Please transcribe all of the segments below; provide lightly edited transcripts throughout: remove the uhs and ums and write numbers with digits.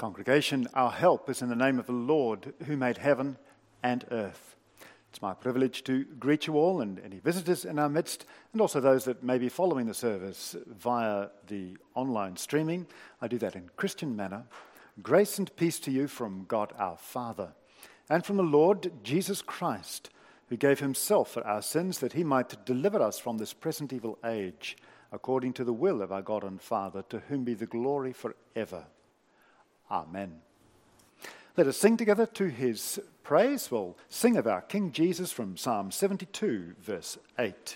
Congregation, our help is in the name of the Lord who made heaven and earth. It's my privilege to greet you all and any visitors in our midst, and also those that may be following the service via the online streaming. I do that in Christian manner. Grace and peace to you from God our Father and from the Lord Jesus Christ, who gave himself for our sins that he might deliver us from this present evil age, according to the will of our God and Father, to whom be the glory forever. Amen. Let us sing together to his praise. We'll sing of our King Jesus from Psalm 72, verse 8.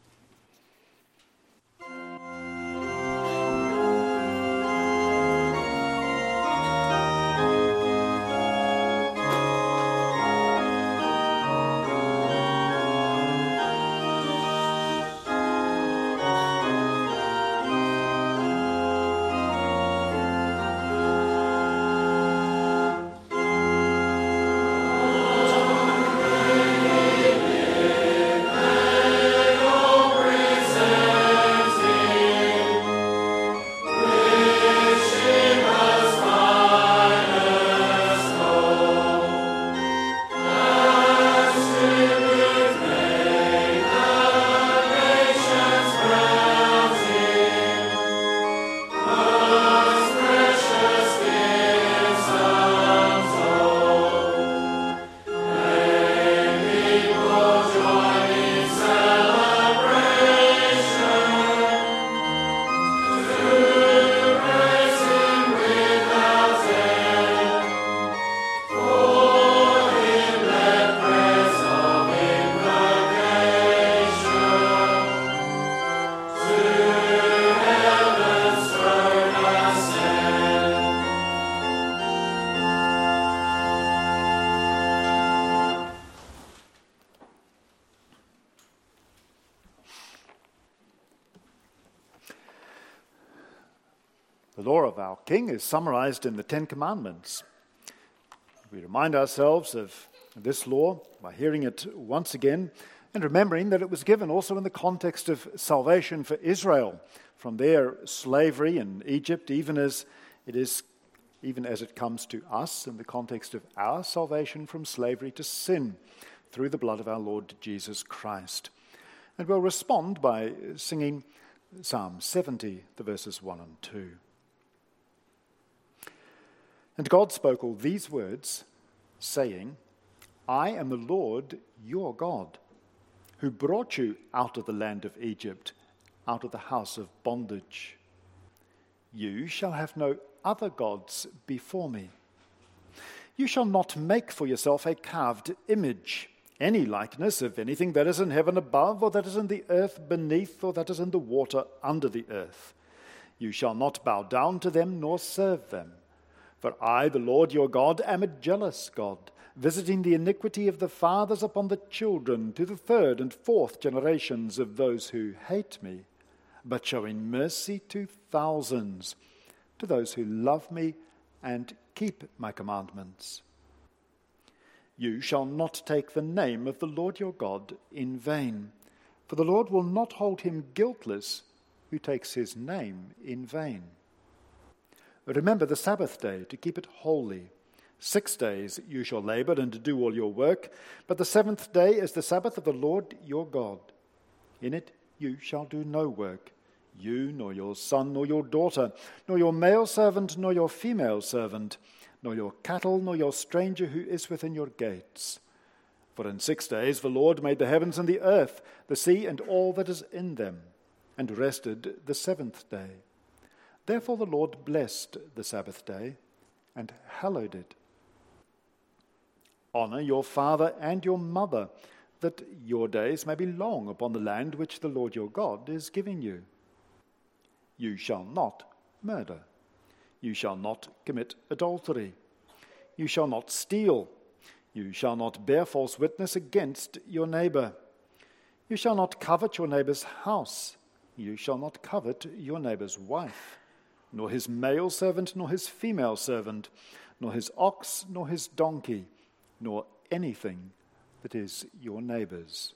The law of our King is summarized in the Ten Commandments. We remind ourselves of this law by hearing it once again and remembering that it was given also in the context of salvation for Israel from their slavery in Egypt, even as it comes to us in the context of our salvation from slavery to sin through the blood of our Lord Jesus Christ. And we'll respond by singing Psalm 70, the verses 1 and 2. And God spoke all these words, saying, I am the Lord your God, who brought you out of the land of Egypt, out of the house of bondage. You shall have no other gods before me. You shall not make for yourself a carved image, any likeness of anything that is in heaven above, or that is in the earth beneath, or that is in the water under the earth. You shall not bow down to them nor serve them. For I, the Lord your God, am a jealous God, visiting the iniquity of the fathers upon the children to the third and fourth generations of those who hate me, but showing mercy to thousands, to those who love me and keep my commandments. You shall not take the name of the Lord your God in vain, for the Lord will not hold him guiltless who takes his name in vain. Remember the Sabbath day to keep it holy. 6 days you shall labor and do all your work, but the seventh day is the Sabbath of the Lord your God. In it you shall do no work, you nor your son nor your daughter, nor your male servant nor your female servant, nor your cattle nor your stranger who is within your gates. For in 6 days the Lord made the heavens and the earth, the sea and all that is in them, and rested the seventh day. Therefore the Lord blessed the Sabbath day and hallowed it. Honor your father and your mother, that your days may be long upon the land which the Lord your God is giving you. You shall not murder. You shall not commit adultery. You shall not steal. You shall not bear false witness against your neighbor. You shall not covet your neighbor's house. You shall not covet your neighbor's wife, nor his male servant, nor his female servant, nor his ox, nor his donkey, nor anything that is your neighbor's.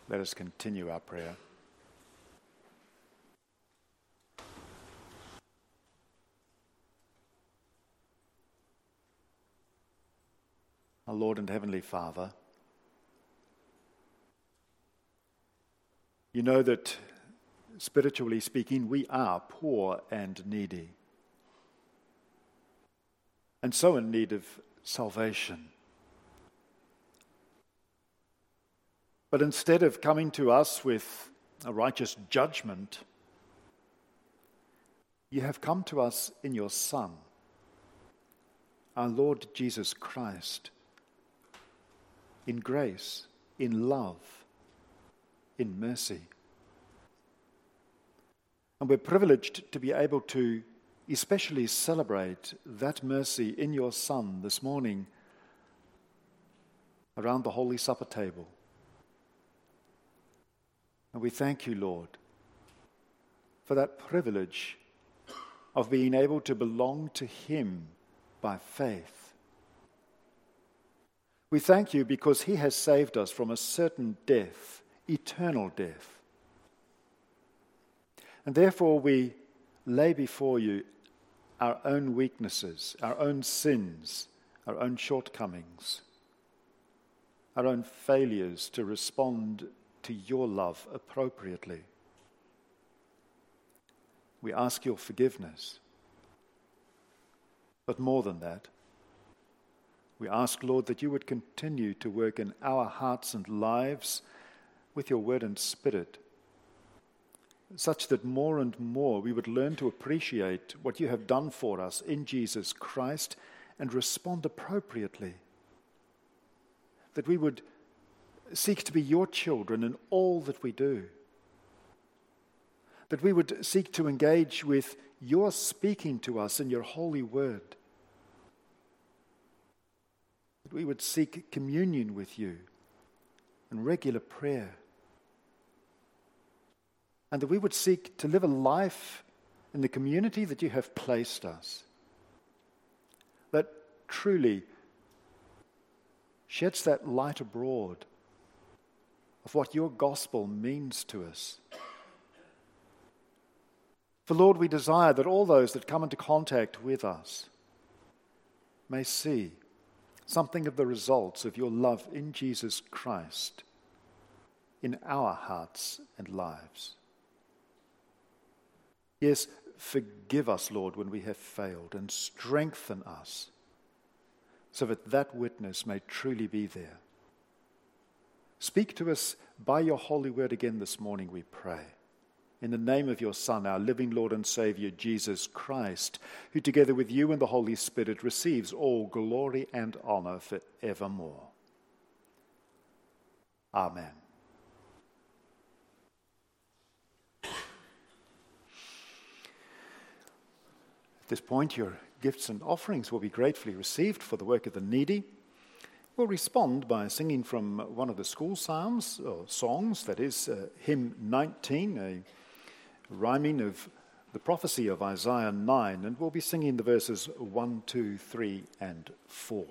Let us continue our prayer. Our Lord and Heavenly Father, you know that, spiritually speaking, we are poor and needy, and so in need of salvation. But instead of coming to us with a righteous judgment, you have come to us in your Son, our Lord Jesus Christ, in grace, in love, in mercy. And we're privileged to be able to especially celebrate that mercy in your Son this morning around the Holy Supper table. And we thank you, Lord, for that privilege of being able to belong to Him by faith. We thank you because He has saved us from a certain death, eternal death. And therefore we lay before you our own weaknesses, our own sins, our own shortcomings, our own failures to respond to your love appropriately. We ask your forgiveness. But more than that, we ask, Lord, that you would continue to work in our hearts and lives with your word and spirit, such that more and more we would learn to appreciate what you have done for us in Jesus Christ and respond appropriately. That we would seek to be your children in all that we do. That we would seek to engage with your speaking to us in your holy word. That we would seek communion with you and regular prayer. And that we would seek to live a life in the community that you have placed us. That truly sheds that light abroad of what your gospel means to us. For Lord, we desire that all those that come into contact with us may see something of the results of your love in Jesus Christ in our hearts and lives. Yes, forgive us, Lord, when we have failed, and strengthen us so that that witness may truly be there. Speak to us by your holy word again this morning, we pray. In the name of your Son, our living Lord and Savior, Jesus Christ, who together with you and the Holy Spirit receives all glory and honor forevermore. Amen. At this point, your gifts and offerings will be gratefully received for the work of the needy. We'll respond by singing from one of the school psalms, or songs, that is hymn 19, a rhyming of the prophecy of Isaiah 9, and we'll be singing the verses 1, 2, 3, and 4.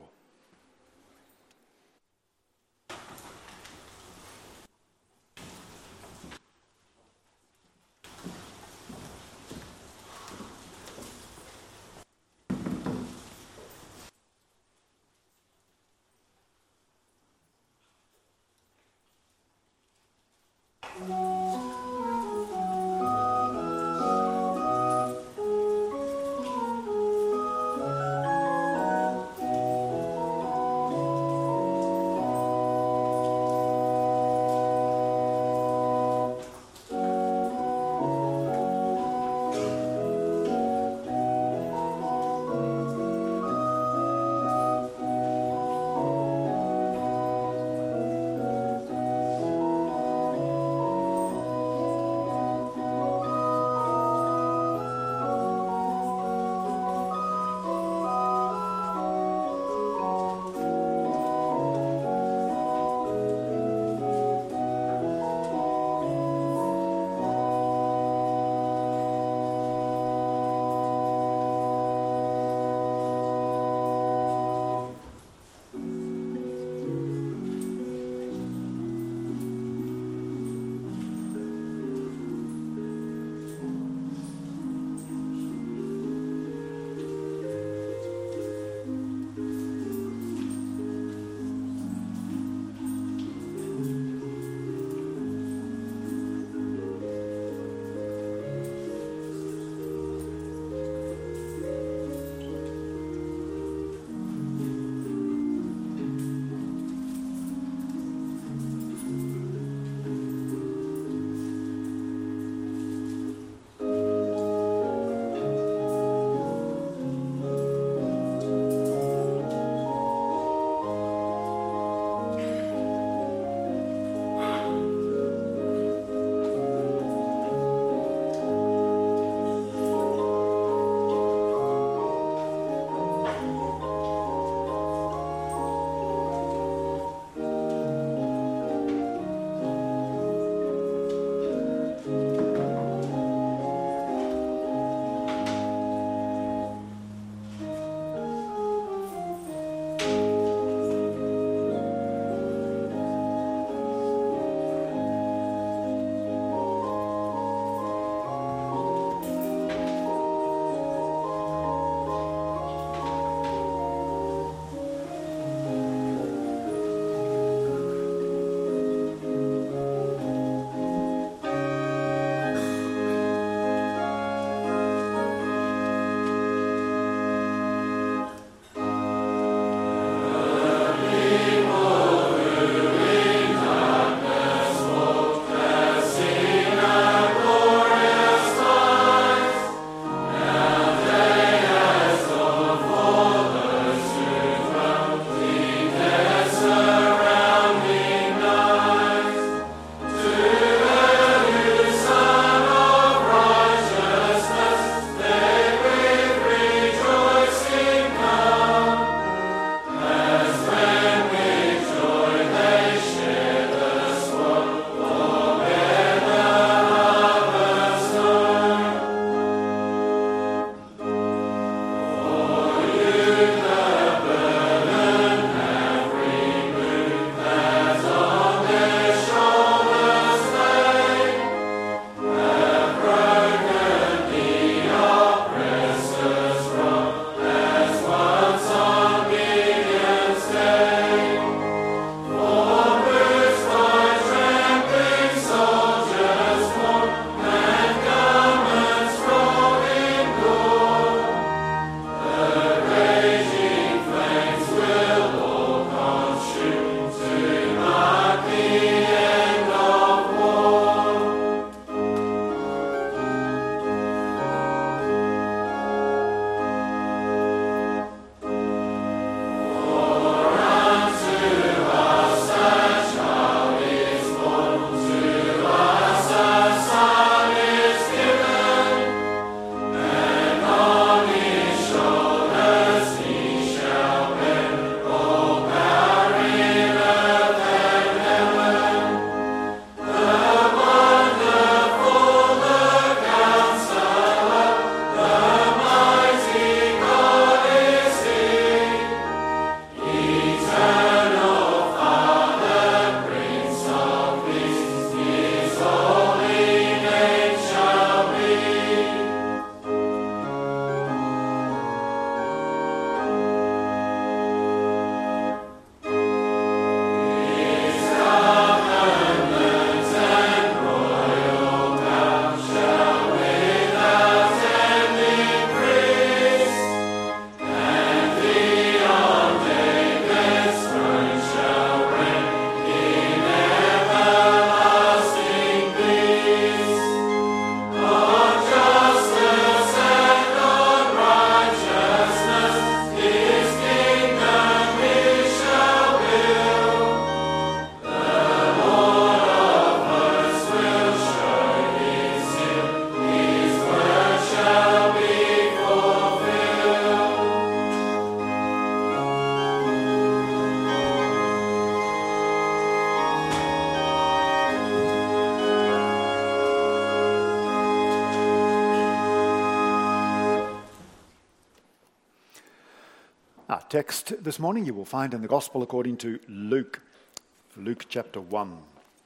Our text this morning you will find in the Gospel according to Luke, Luke chapter 1.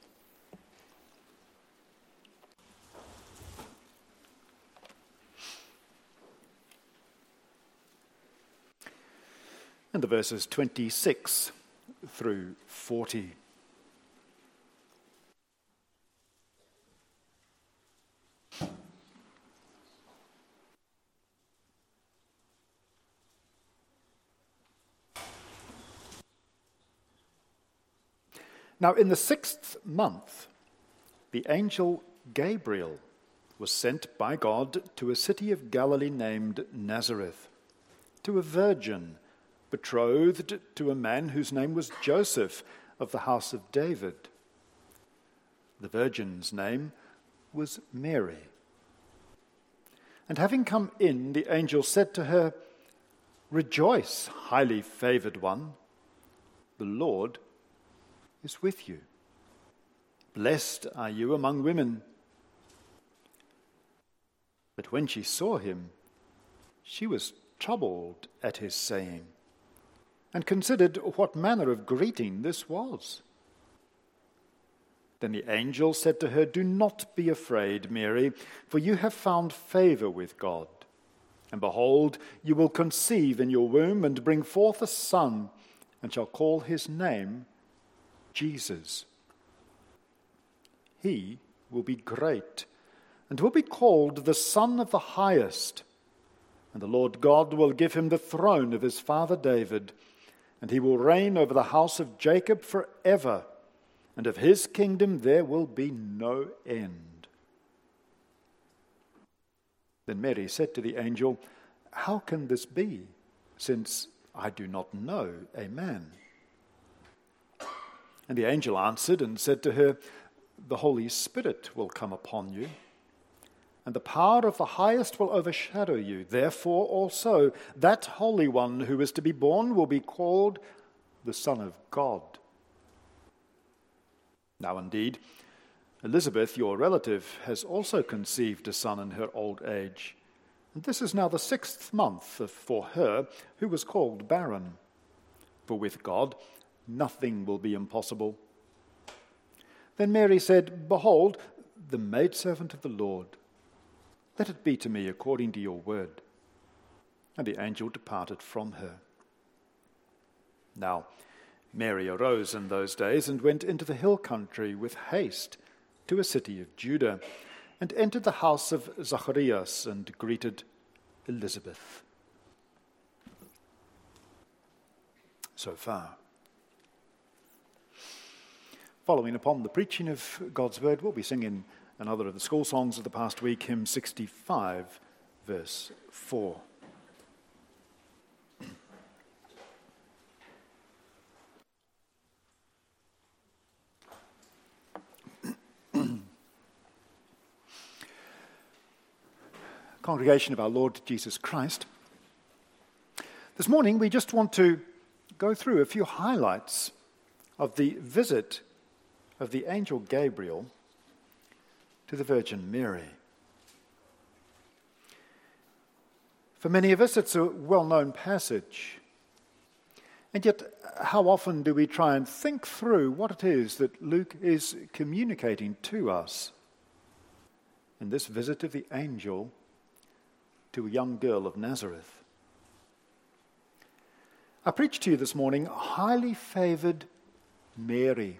And the verses 26 through 40. Now, in the 6th month, the angel Gabriel was sent by God to a city of Galilee named Nazareth, to a virgin betrothed to a man whose name was Joseph of the house of David. The virgin's name was Mary. And having come in, the angel said to her, "Rejoice, highly favored one, the Lord is with you. Blessed are you among women." But when she saw him, she was troubled at his saying, and considered what manner of greeting this was. Then the angel said to her, "Do not be afraid, Mary, for you have found favor with God. And behold, you will conceive in your womb and bring forth a son, and shall call his name Jesus. He will be great and will be called the Son of the Highest. And the Lord God will give him the throne of his father David, and he will reign over the house of Jacob forever, and of his kingdom there will be no end." Then Mary said to the angel, "How can this be, since I do not know a man?" And the angel answered and said to her, "The Holy Spirit will come upon you, and the power of the Highest will overshadow you. Therefore also that Holy One who is to be born will be called the Son of God. Now indeed, Elizabeth, your relative, has also conceived a son in her old age, and this is now the 6th month for her who was called barren. For with God nothing will be impossible." Then Mary said, "Behold, the maidservant of the Lord. Let it be to me according to your word." And the angel departed from her. Now Mary arose in those days and went into the hill country with haste to a city of Judah, and entered the house of Zacharias and greeted Elizabeth. So far. Following upon the preaching of God's word, we'll be singing another of the school songs of the past week, hymn 65, verse 4. Congregation of our Lord Jesus Christ, this morning we just want to go through a few highlights of the visit of the angel Gabriel to the Virgin Mary. For many of us, it's a well-known passage. And yet, how often do we try and think through what it is that Luke is communicating to us in this visit of the angel to a young girl of Nazareth? I preach to you this morning, highly favored Mary.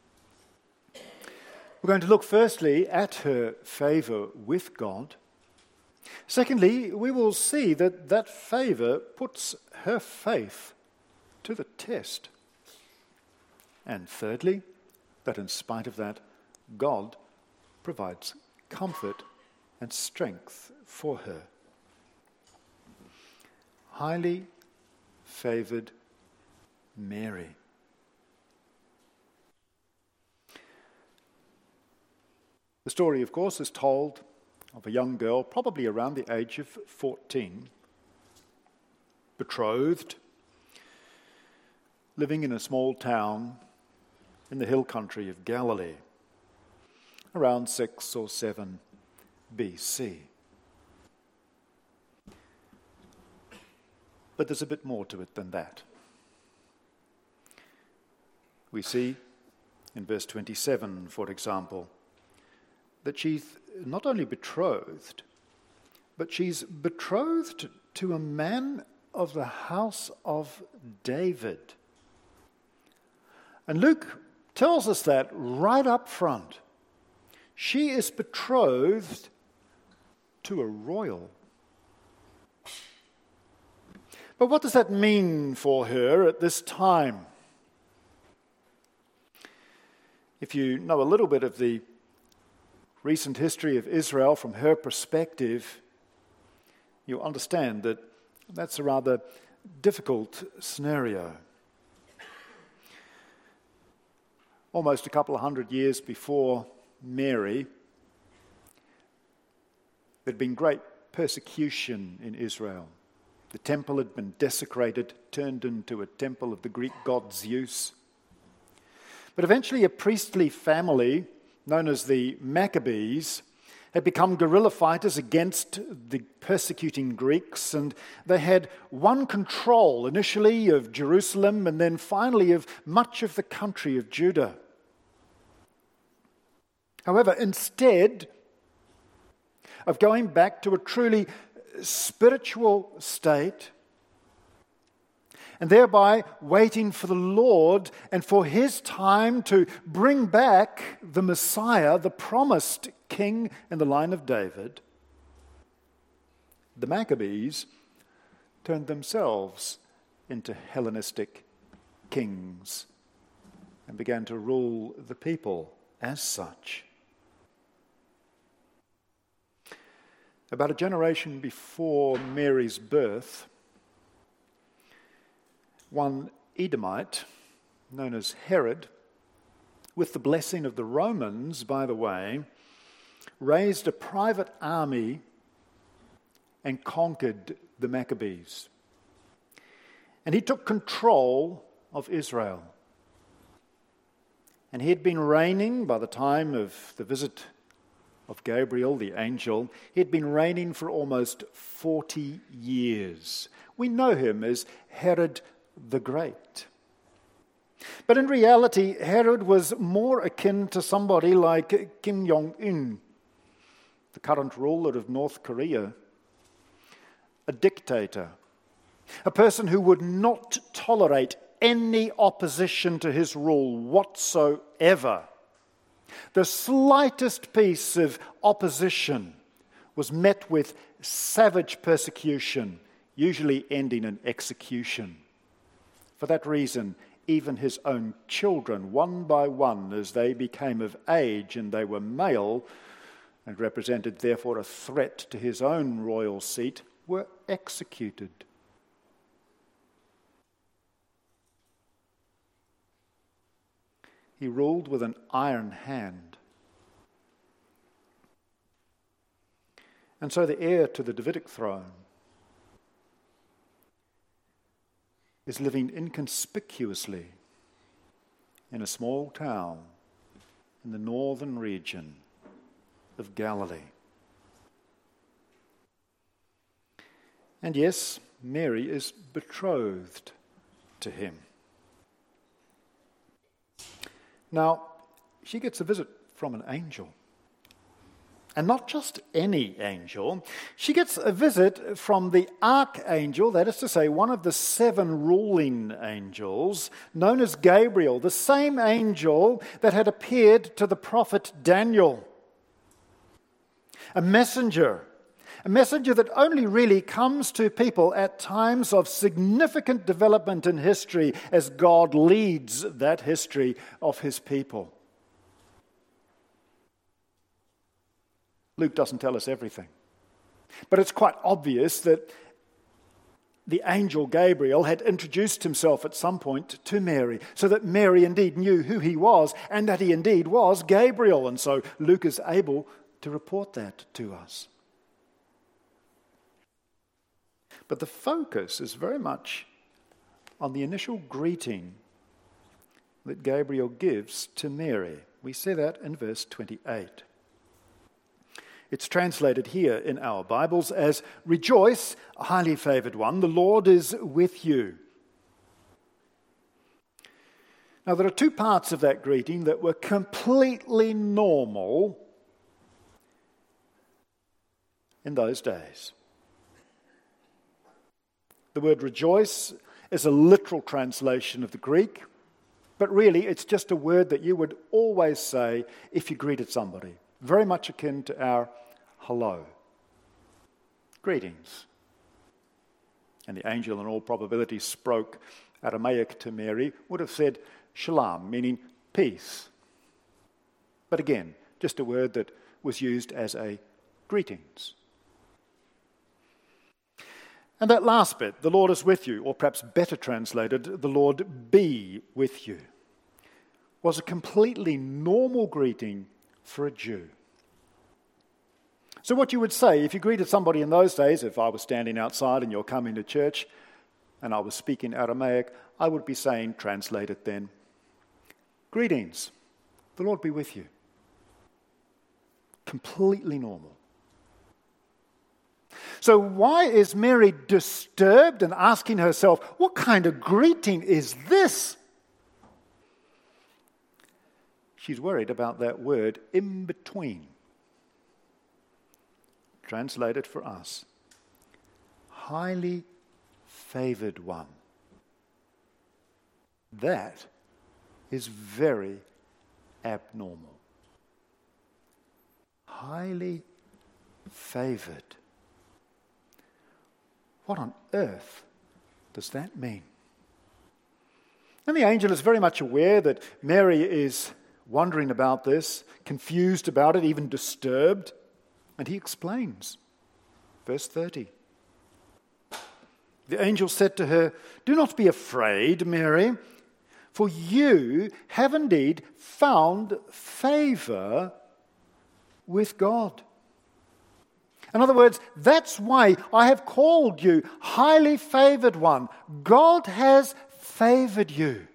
We're going to look firstly at her favor with God. Secondly, we will see that that favor puts her faith to the test. And thirdly, that in spite of that, God provides comfort and strength for her. Highly favored Mary. The story, of course, is told of a young girl, probably around the age of 14, betrothed, living in a small town in the hill country of Galilee, around 6 or 7 BC. But there's a bit more to it than that. We see in verse 27, for example, that she's not only betrothed, but she's betrothed to a man of the house of David. And Luke tells us that right up front. She is betrothed to a royal. But what does that mean for her at this time? If you know a little bit of the recent history of Israel from her perspective, you'll understand that that's a rather difficult scenario. Almost a couple of hundred years before Mary, there'd been great persecution in Israel. The temple had been desecrated, turned into a temple of the Greek god Zeus. But eventually a priestly family, known as the Maccabees, had become guerrilla fighters against the persecuting Greeks, and they had won control initially of Jerusalem and then finally of much of the country of Judah. However, instead of going back to a truly spiritual state, and thereby waiting for the Lord and for his time to bring back the Messiah, the promised king in the line of David, the Maccabees turned themselves into Hellenistic kings and began to rule the people as such. About a generation before Mary's birth, one Edomite, known as Herod, with the blessing of the Romans, by the way, raised a private army and conquered the Maccabees. And he took control of Israel. And he had been reigning by the time of the visit of Gabriel, the angel. He had been reigning for almost 40 years. We know him as Herod the Great. But in reality, Herod was more akin to somebody like Kim Jong-un, the current ruler of North Korea, a dictator, a person who would not tolerate any opposition to his rule whatsoever. The slightest piece of opposition was met with savage persecution, usually ending in execution. For that reason, even his own children, one by one, as they became of age and they were male, and represented therefore a threat to his own royal seat, were executed. He ruled with an iron hand. And so the heir to the Davidic throne is living inconspicuously in a small town in the northern region of Galilee. And yes, Mary is betrothed to him. Now, she gets a visit from an angel. And not just any angel. She gets a visit from the archangel, that is to say, one of the 7 ruling angels, known as Gabriel, the same angel that had appeared to the prophet Daniel. A messenger that only really comes to people at times of significant development in history as God leads that history of his people. Luke doesn't tell us everything. But it's quite obvious that the angel Gabriel had introduced himself at some point to Mary, so that Mary indeed knew who he was, and that he indeed was Gabriel. And so Luke is able to report that to us. But the focus is very much on the initial greeting that Gabriel gives to Mary. We see that in verse 28. It's translated here in our Bibles as, "Rejoice, highly favored one, the Lord is with you." Now, there are two parts of that greeting that were completely normal in those days. The word rejoice is a literal translation of the Greek, but really it's just a word that you would always say if you greeted somebody. Very much akin to our hello. Greetings. And the angel, in all probability, spoke Aramaic to Mary, would have said shalom, meaning peace. But again, just a word that was used as a greetings. And that last bit, the Lord is with you, or perhaps better translated, the Lord be with you, was a completely normal greeting for a Jew. So what you would say if you greeted somebody in those days, if I was standing outside and you're coming to church and I was speaking Aramaic, I would be saying, translated then, greetings, the Lord be with you. Completely normal. So why is Mary disturbed and asking herself, what kind of greeting is this? She's worried about that word in between. Translated for us, highly favored one. That is very abnormal. Highly favored. What on earth does that mean? And the angel is very much aware that Mary is wondering about this, confused about it, even disturbed. And he explains. Verse 30. The angel said to her, "Do not be afraid, Mary, for you have indeed found favor with God." In other words, that's why I have called you highly favored one. God has favored you.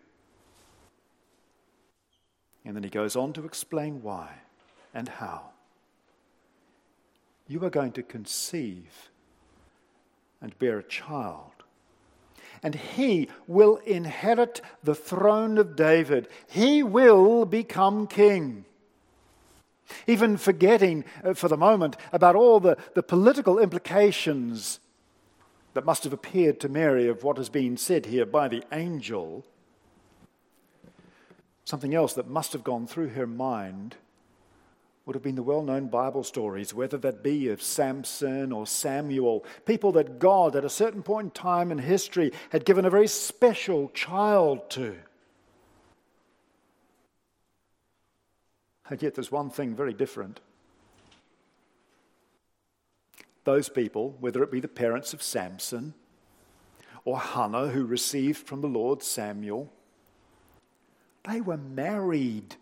And then he goes on to explain why and how. You are going to conceive and bear a child, and he will inherit the throne of David. He will become king. Even forgetting for the moment about all the political implications that must have appeared to Mary of what has been said here by the angel, something else that must have gone through her mind would have been the well-known Bible stories, whether that be of Samson or Samuel, people that God at a certain point in time in history had given a very special child to. And yet there's one thing very different. Those people, whether it be the parents of Samson or Hannah, who received from the Lord Samuel, they were married.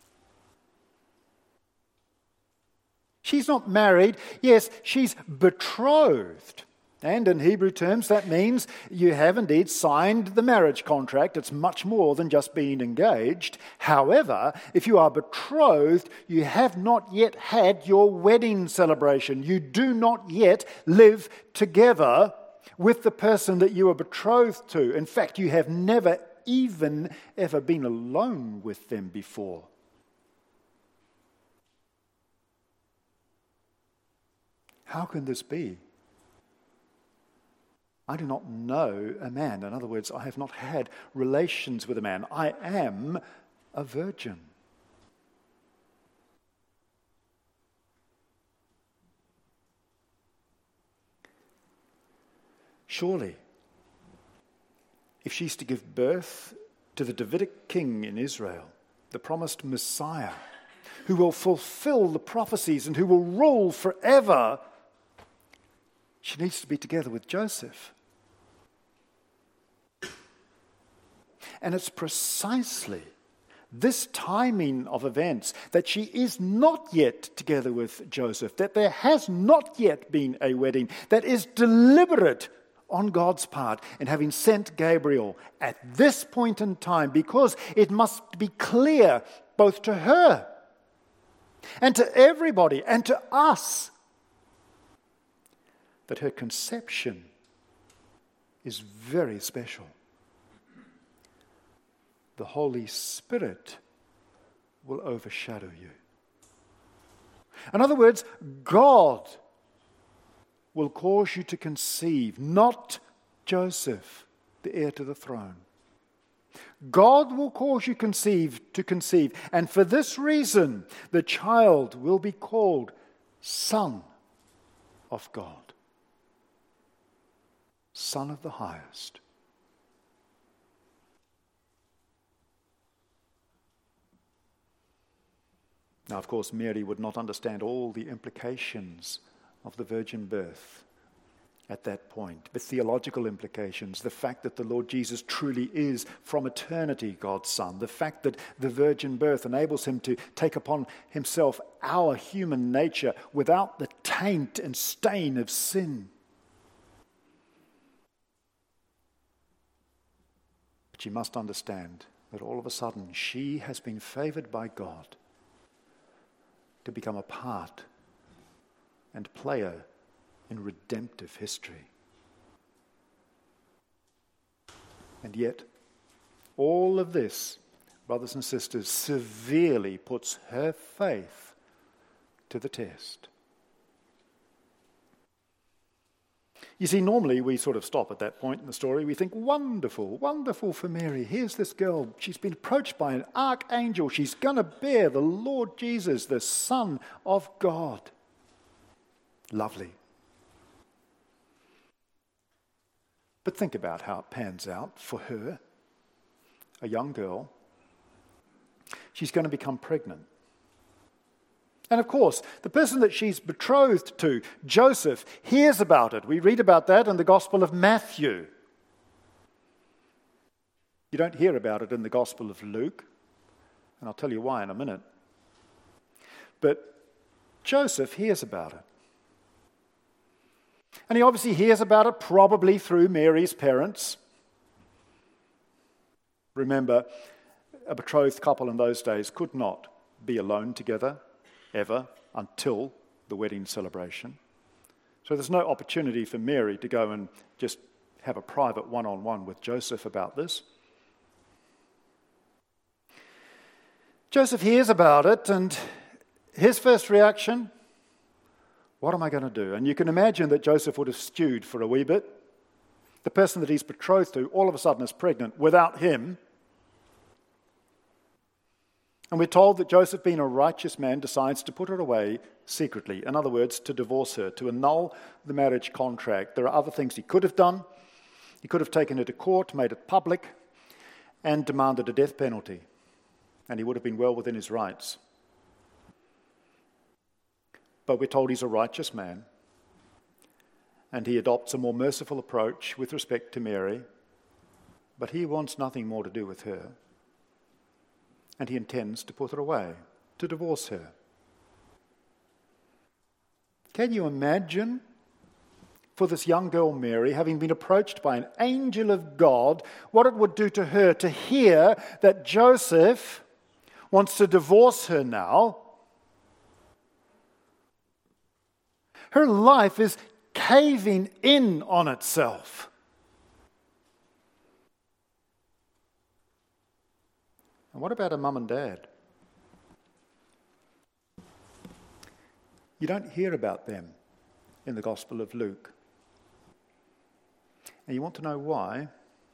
She's not married. Yes, she's betrothed. And in Hebrew terms, that means you have indeed signed the marriage contract. It's much more than just being engaged. However, if you are betrothed, you have not yet had your wedding celebration. You do not yet live together with the person that you are betrothed to. In fact, you have never even ever been alone with them before. How can this be? I do not know a man. In other words, I have not had relations with a man. I am a virgin. Surely, if she's to give birth to the Davidic king in Israel, the promised Messiah, who will fulfill the prophecies and who will rule forever, she needs to be together with Joseph. And it's precisely this timing of events, that she is not yet together with Joseph, that there has not yet been a wedding, that is deliberate on God's part in having sent Gabriel at this point in time, because it must be clear both to her and to everybody and to us that her conception is very special. The Holy Spirit will overshadow you. In other words, God will cause you to conceive, not Joseph, the heir to the throne. God will cause you to conceive, and for this reason, the child will be called Son of God, Son of the Highest. Now, of course, Mary would not understand all the implications of the virgin birth at that point, the theological implications, the fact that the Lord Jesus truly is from eternity God's Son, the fact that the virgin birth enables him to take upon himself our human nature without the taint and stain of sin. But you must understand that all of a sudden she has been favored by God to become a part and player in redemptive history. And yet, all of this, brothers and sisters, severely puts her faith to the test. You see, normally we sort of stop at that point in the story. We think, wonderful, wonderful for Mary. Here's this girl. She's been approached by an archangel. She's going to bear the Lord Jesus, the Son of God. Lovely. But think about how it pans out for her, a young girl. She's going to become pregnant. And of course, the person that she's betrothed to, Joseph, hears about it. We read about that in the Gospel of Matthew. You don't hear about it in the Gospel of Luke, and I'll tell you why in a minute. But Joseph hears about it. And he obviously hears about it probably through Mary's parents. Remember, a betrothed couple in those days could not be alone together ever until the wedding celebration. So there's no opportunity for Mary to go and just have a private one-on-one with Joseph about this. Joseph hears about it, and his first reaction, what am I going to do? And you can imagine that Joseph would have stewed for a wee bit. The person that he's betrothed to all of a sudden is pregnant without him. And we're told that Joseph, being a righteous man, decides to put her away secretly. In other words, to divorce her, to annul the marriage contract. There are other things he could have done. He could have taken her to court, made it public, and demanded a death penalty. And he would have been well within his rights. But we're told he's a righteous man. And he adopts a more merciful approach with respect to Mary. But he wants nothing more to do with her. And he intends to put her away, to divorce her. Can you imagine, for this young girl Mary, having been approached by an angel of God, what it would do to her to hear that Joseph wants to divorce her now? Her life is caving in on itself. And what about her mum and dad? You don't hear about them in the Gospel of Luke. And you want to know why?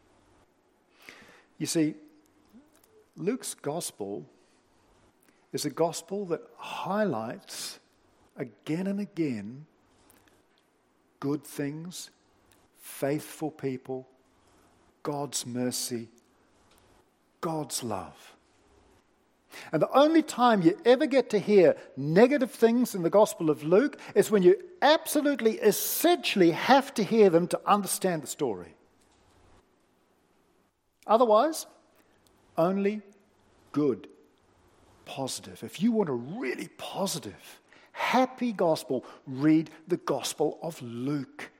You see, Luke's Gospel is a Gospel that highlights again and again good things, faithful people, God's mercy, God's love. And the only time you ever get to hear negative things in the Gospel of Luke is when you absolutely, essentially have to hear them to understand the story. Otherwise, only good, positive. If you want a really positive, happy gospel, read the Gospel of Luke.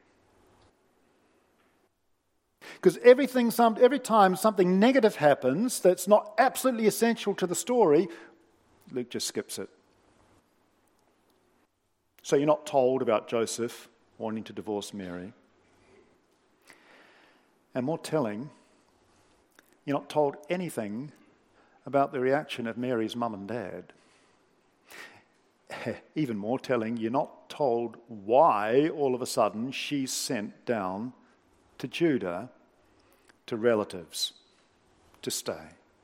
Because every time something negative happens that's not absolutely essential to the story, Luke just skips it. So you're not told about Joseph wanting to divorce Mary. And more telling, you're not told anything about the reaction of Mary's mum and dad. Even more telling, you're not told why all of a sudden she's sent down to Judah, to relatives, to stay.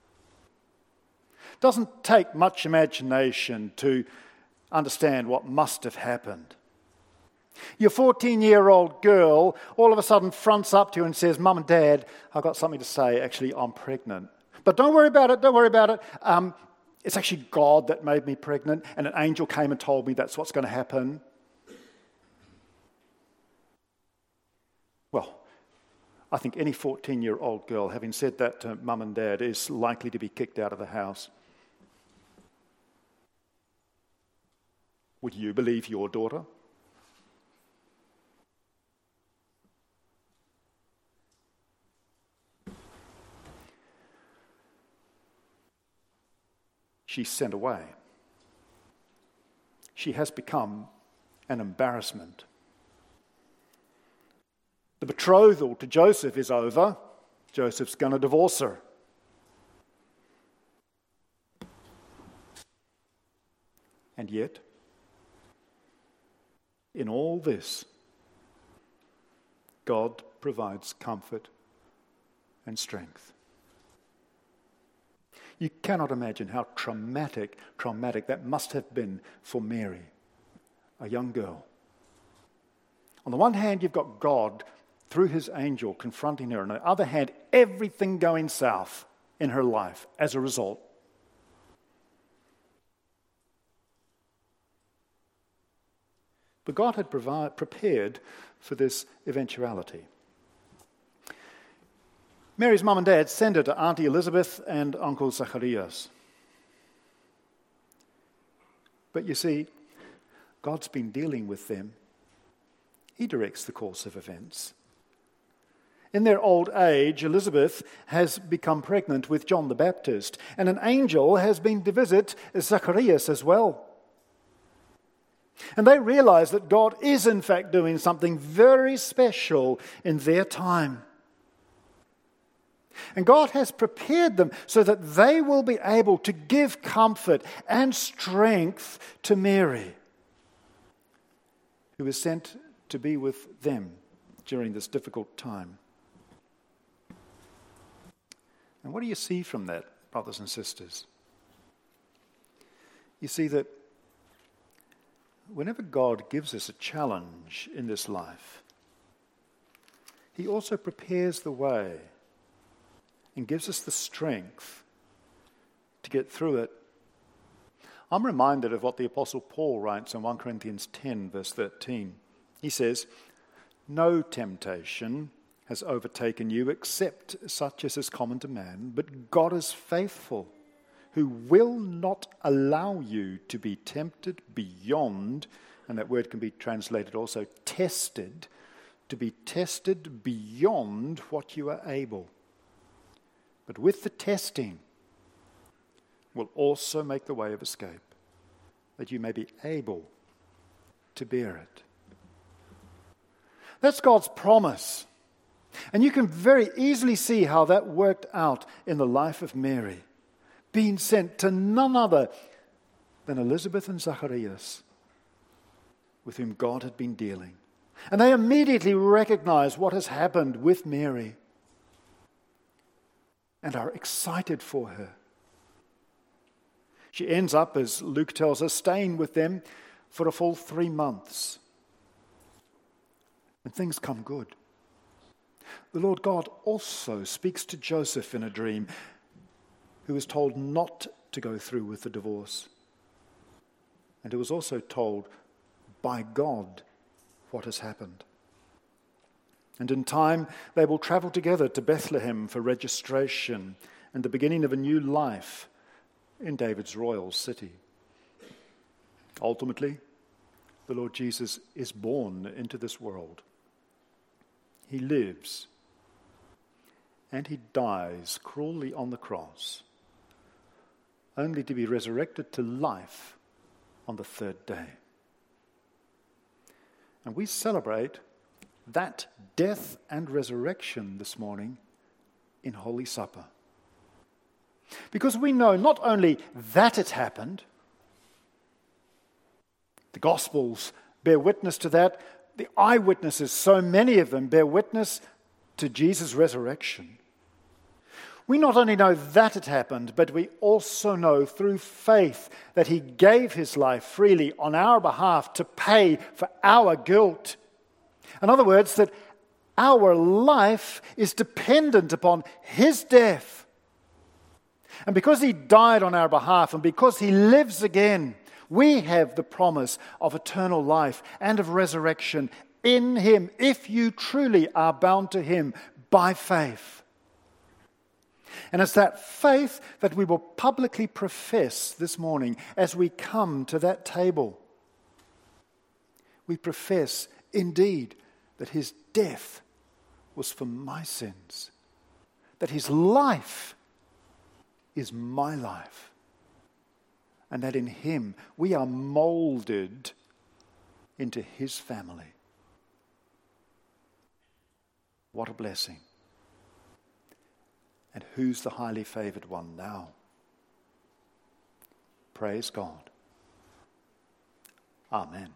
Doesn't take much imagination to understand what must have happened. Your 14-year-old girl all of a sudden fronts up to you and says, "Mum and Dad, I've got something to say. Actually, I'm pregnant. But don't worry about it. It's actually God that made me pregnant, and an angel came and told me that's what's going to happen." Well, I think any 14-year-old girl, having said that to Mum and Dad, is likely to be kicked out of the house. Would you believe your daughter? She's sent away. She has become an embarrassment. The betrothal to Joseph is over. Joseph's going to divorce her. And yet, in all this, God provides comfort and strength. You cannot imagine how traumatic that must have been for Mary, a young girl. On the one hand, you've got God through his angel confronting her. On the other hand, everything going south in her life as a result. But God had prepared for this eventuality. Mary's mum and dad send her to Auntie Elizabeth and Uncle Zacharias. But you see, God's been dealing with them. He directs the course of events. In their old age, Elizabeth has become pregnant with John the Baptist, and an angel has been to visit Zacharias as well. And they realize that God is in fact doing something very special in their time. And God has prepared them so that they will be able to give comfort and strength to Mary, who is sent to be with them during this difficult time. And what do you see from that, brothers and sisters? You see that whenever God gives us a challenge in this life, he also prepares the way and gives us the strength to get through it. I'm reminded of what the Apostle Paul writes in 1 Corinthians 10, verse 13. He says, "No temptation has overtaken you except such as is common to man, but God is faithful, who will not allow you to be tempted beyond," and that word can be translated also tested, to be tested beyond what you are able. But with the testing will also make the way of escape, that you may be able to bear it. That's God's promise. And you can very easily see how that worked out in the life of Mary, being sent to none other than Elizabeth and Zacharias, with whom God had been dealing. And they immediately recognize what has happened with Mary and are excited for her. She ends up, as Luke tells us, staying with them for a full 3 months. And things come good. The Lord God also speaks to Joseph in a dream, who was told not to go through with the divorce, and who was also told by God what has happened. And in time, they will travel together to Bethlehem for registration and the beginning of a new life in David's royal city. Ultimately, the Lord Jesus is born into this world. He lives and he dies cruelly on the cross, only to be resurrected to life on the third day. And we celebrate that death and resurrection this morning in Holy Supper. Because we know not only that it happened, the Gospels bear witness to that, the eyewitnesses, so many of them, bear witness to Jesus' resurrection. We not only know that it happened, but we also know through faith that he gave his life freely on our behalf to pay for our guilt. In other words, that our life is dependent upon his death. And because he died on our behalf and because he lives again, we have the promise of eternal life and of resurrection in him, if you truly are bound to him by faith. And it's that faith that we will publicly profess this morning as we come to that table. We profess, indeed, that his death was for my sins, that his life is my life, and that in him we are molded into his family. What a blessing. And who's the highly favored one now? Praise God. Amen.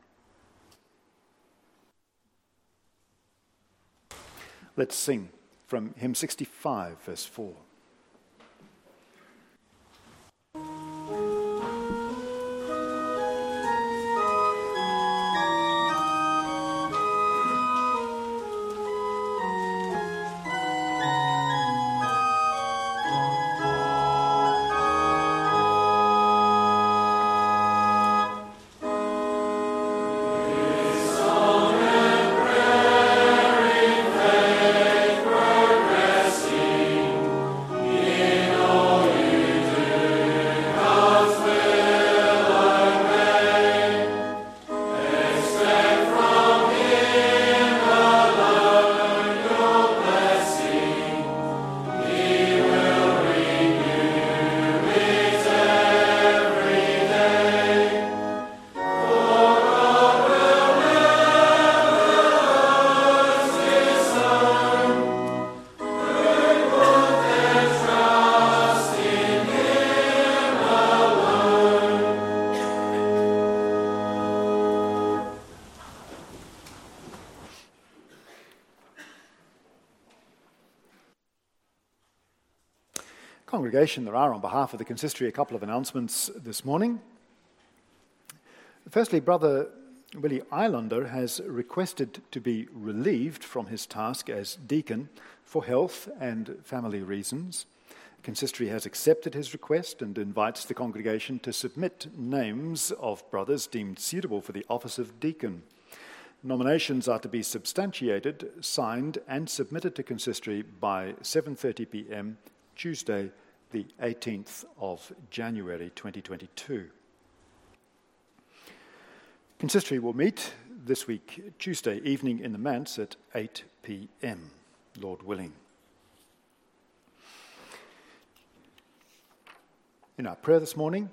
Let's sing from hymn 65, verse 4. Congregation, there are on behalf of the consistory a couple of announcements this morning. Firstly, Brother Willie Islander has requested to be relieved from his task as deacon for health and family reasons. The consistory has accepted his request and invites the congregation to submit names of brothers deemed suitable for the office of deacon. Nominations are to be substantiated, signed, and submitted to consistory by 7:30 p.m. Tuesday, the 18th of January 2022. Consistory will meet this week, Tuesday evening in the manse at 8 p.m., Lord willing. In our prayer this morning,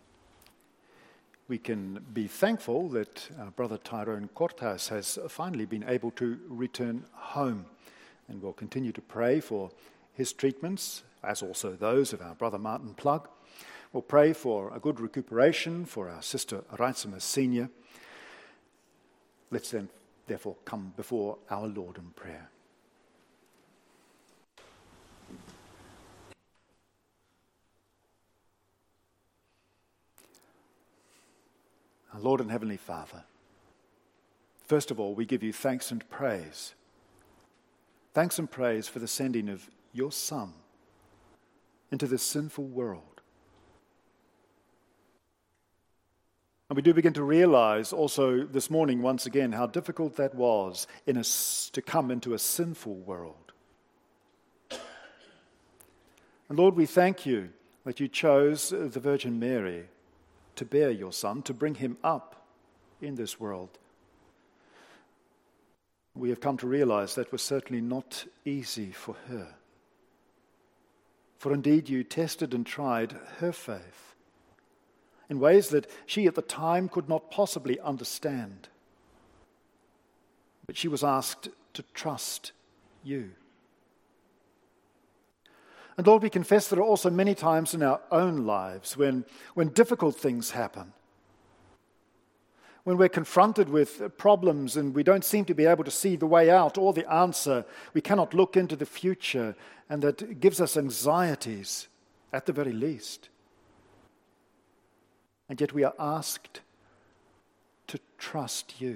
we can be thankful that our brother Tyrone Cortas has finally been able to return home, and we'll continue to pray for his treatments, as also those of our brother Martin Plug. We'll pray for a good recuperation for our sister Reitzema Senior. Let's then therefore come before our Lord in prayer. Our Lord and Heavenly Father, first of all, we give you thanks and praise. Thanks and praise for the sending of your Son into this sinful world. And we do begin to realize also this morning once again how difficult that was to come into a sinful world. And Lord, we thank you that you chose the Virgin Mary to bear your Son, to bring him up in this world. We have come to realize that was certainly not easy for her. For indeed you tested and tried her faith in ways that she at the time could not possibly understand. but she was asked to trust you. And Lord, we confess there are also many times in our own lives when difficult things happen, when we're confronted with problems and we don't seem to be able to see the way out or the answer. We cannot look into the future, and that gives us anxieties at the very least. And yet we are asked to trust you.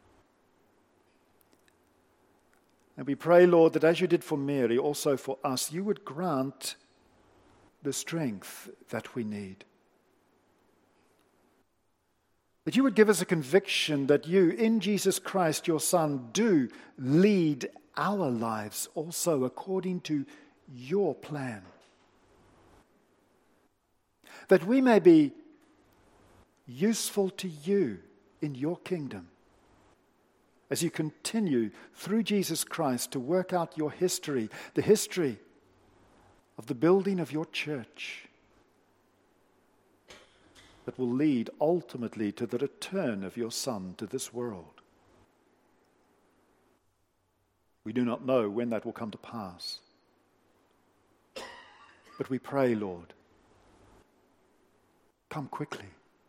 And we pray, Lord, that as you did for Mary, also for us, you would grant the strength that we need. That you would give us a conviction that you, in Jesus Christ, your Son, do lead our lives also according to your plan. That we may be useful to you in your kingdom, as you continue through Jesus Christ to work out your history, the history of the building of your church that will lead ultimately to the return of your Son to this world. We do not know when that will come to pass, but we pray, Lord, come quickly.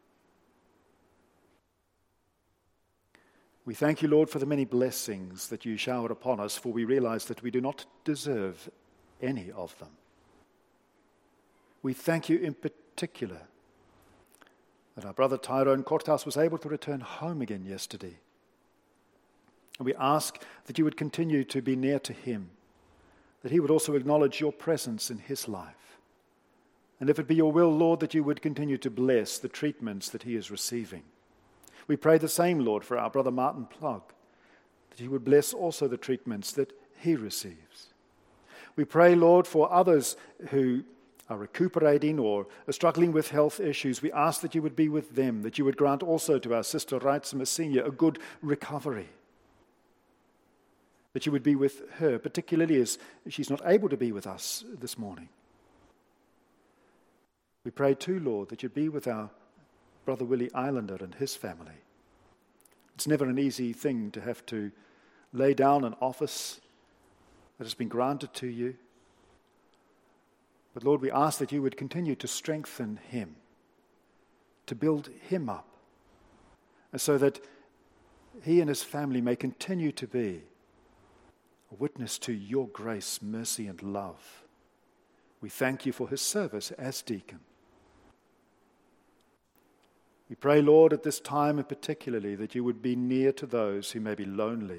We thank you, Lord, for the many blessings that you shower upon us, for we realize that we do not deserve any of them. We thank you in particular that our brother Tyrone Courthouse was able to return home again yesterday. And we ask that you would continue to be near to him, that he would also acknowledge your presence in his life. And if it be your will, Lord, that you would continue to bless the treatments that he is receiving. We pray the same, Lord, for our brother Martin Plug, that he would bless also the treatments that he receives. We pray, Lord, for others who are recuperating or are struggling with health issues. We ask that you would be with them, that you would grant also to our sister Reitzema Senior a good recovery, that you would be with her, particularly as she's not able to be with us this morning. We pray too, Lord, that you'd be with our Brother Willie Islander and his family. It's never an easy thing to have to lay down an office that has been granted to you. But Lord, we ask that you would continue to strengthen him, to build him up, and so that he and his family may continue to be a witness to your grace, mercy, and love. We thank you for his service as deacon. We pray, Lord, at this time and particularly that you would be near to those who may be lonely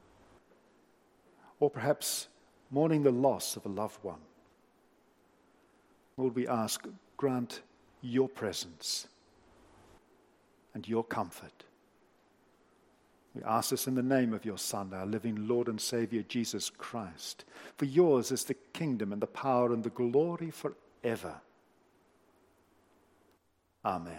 or perhaps mourning the loss of a loved one. Lord, we ask, grant your presence and your comfort. We ask this in the name of your Son, our living Lord and Savior, Jesus Christ. For yours is the kingdom and the power and the glory forever. Amen.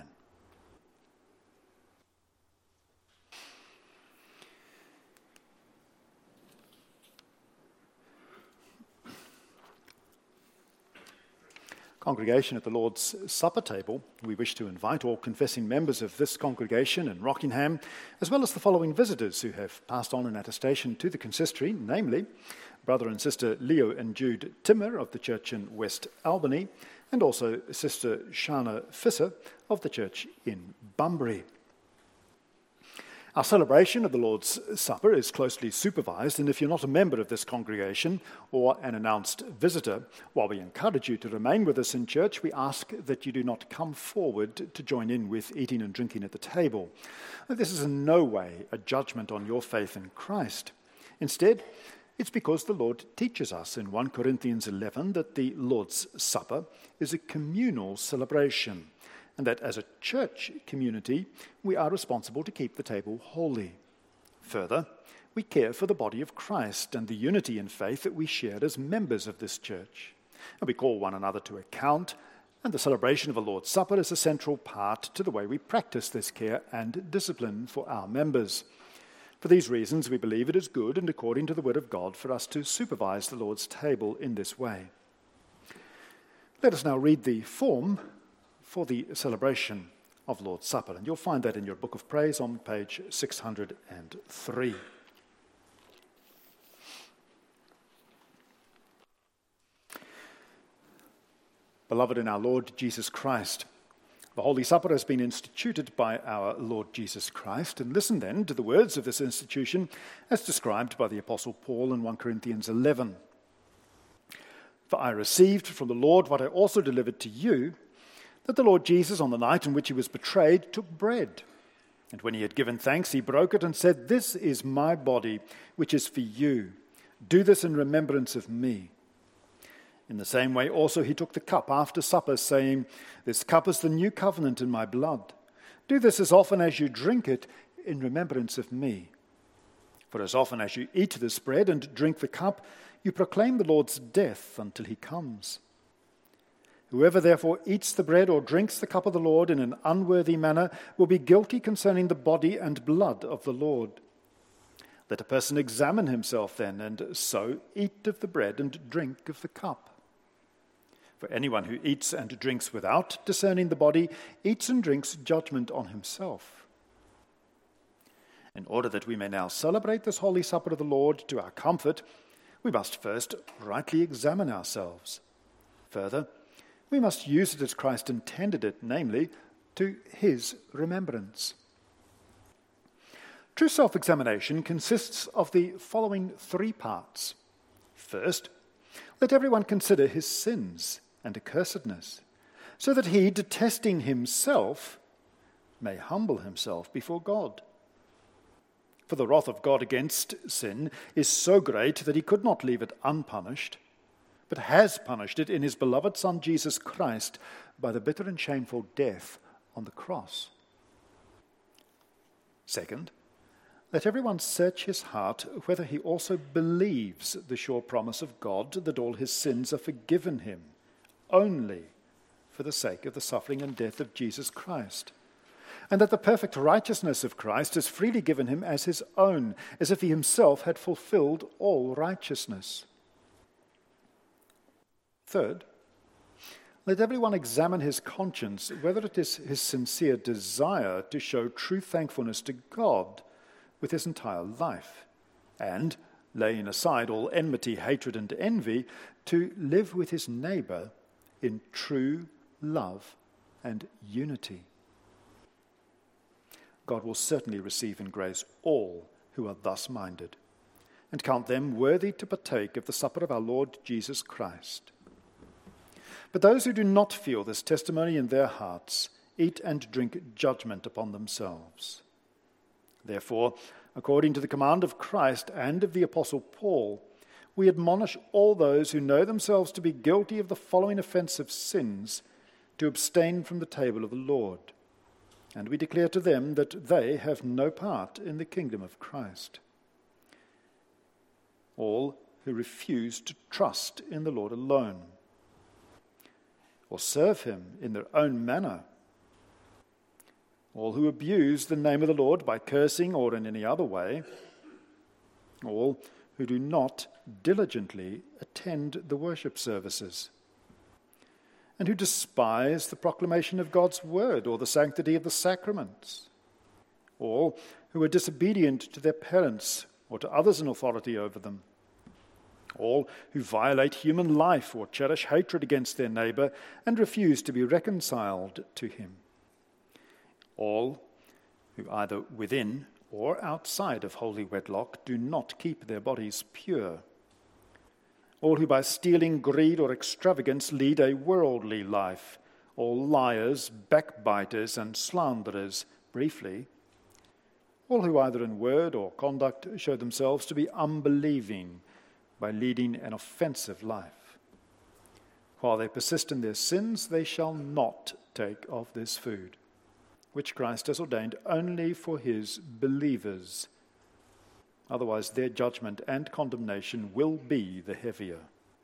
Congregation at the Lord's Supper table, we wish to invite all confessing members of this congregation in Rockingham, as well as the following visitors who have passed on an attestation to the consistory, namely Brother and Sister Leo and Jude Timmer of the church in West Albany, and also Sister Shana Fisser of the church in Bunbury. Our celebration of the Lord's Supper is closely supervised, and if you're not a member of this congregation or an announced visitor, while we encourage you to remain with us in church, we ask that you do not come forward to join in with eating and drinking at the table. This is in no way a judgment on your faith in Christ. Instead, it's because the Lord teaches us in 1 Corinthians 11 that the Lord's Supper is a communal celebration, and that as a church community, we are responsible to keep the table holy. Further, we care for the body of Christ and the unity in faith that we share as members of this church. And we call one another to account, and the celebration of the Lord's Supper is a central part to the way we practice this care and discipline for our members. For these reasons, we believe it is good and according to the Word of God for us to supervise the Lord's table in this way. Let us now read the form for the celebration of Lord's Supper, and you'll find that in your book of praise on page 603. Beloved in our Lord Jesus Christ, the Holy Supper has been instituted by our Lord Jesus Christ, and listen then to the words of this institution as described by the Apostle Paul in 1 Corinthians 11. For I received from the Lord what I also delivered to you, that the Lord Jesus, on the night in which he was betrayed, took bread. And when he had given thanks, he broke it and said, "This is my body, which is for you. Do this in remembrance of me." In the same way also he took the cup after supper, saying, "This cup is the new covenant in my blood. Do this as often as you drink it in remembrance of me. For as often as you eat this bread and drink the cup, you proclaim the Lord's death until he comes. Whoever therefore eats the bread or drinks the cup of the Lord in an unworthy manner will be guilty concerning the body and blood of the Lord. Let a person examine himself then, and so eat of the bread and drink of the cup. For anyone who eats and drinks without discerning the body eats and drinks judgment on himself. In order that we may now celebrate this holy supper of the Lord to our comfort, we must first rightly examine ourselves. Further, we must use it as Christ intended it, namely, to his remembrance. True self-examination consists of the following three parts. First, let everyone consider his sins and accursedness, so that he, detesting himself, may humble himself before God. For the wrath of God against sin is so great that he could not leave it unpunished, but has punished it in his beloved Son Jesus Christ by the bitter and shameful death on the cross. Second, let everyone search his heart whether he also believes the sure promise of God that all his sins are forgiven him, only for the sake of the suffering and death of Jesus Christ, and that the perfect righteousness of Christ is freely given him as his own, as if he himself had fulfilled all righteousness. Third, let everyone examine his conscience, whether it is his sincere desire to show true thankfulness to God with his entire life, and, laying aside all enmity, hatred, and envy, to live with his neighbor in true love and unity. God will certainly receive in grace all who are thus minded, and count them worthy to partake of the supper of our Lord Jesus Christ. But those who do not feel this testimony in their hearts eat and drink judgment upon themselves. Therefore, according to the command of Christ and of the Apostle Paul, we admonish all those who know themselves to be guilty of the following offensive sins to abstain from the table of the Lord. And we declare to them that they have no part in the kingdom of Christ. All who refuse to trust in the Lord alone, or serve him in their own manner, all who abuse the name of the Lord by cursing or in any other way, all who do not diligently attend the worship services, and who despise the proclamation of God's word or the sanctity of the sacraments, all who are disobedient to their parents or to others in authority over them, all who violate human life or cherish hatred against their neighbor and refuse to be reconciled to him, all who either within or outside of holy wedlock do not keep their bodies pure, all who by stealing, greed, or extravagance lead a worldly life, all liars, backbiters, and slanderers, briefly, all who either in word or conduct show themselves to be unbelieving by leading an offensive life. While they persist in their sins, they shall not take of this food, which Christ has ordained only for his believers. Otherwise, their judgment and condemnation will be the heavier.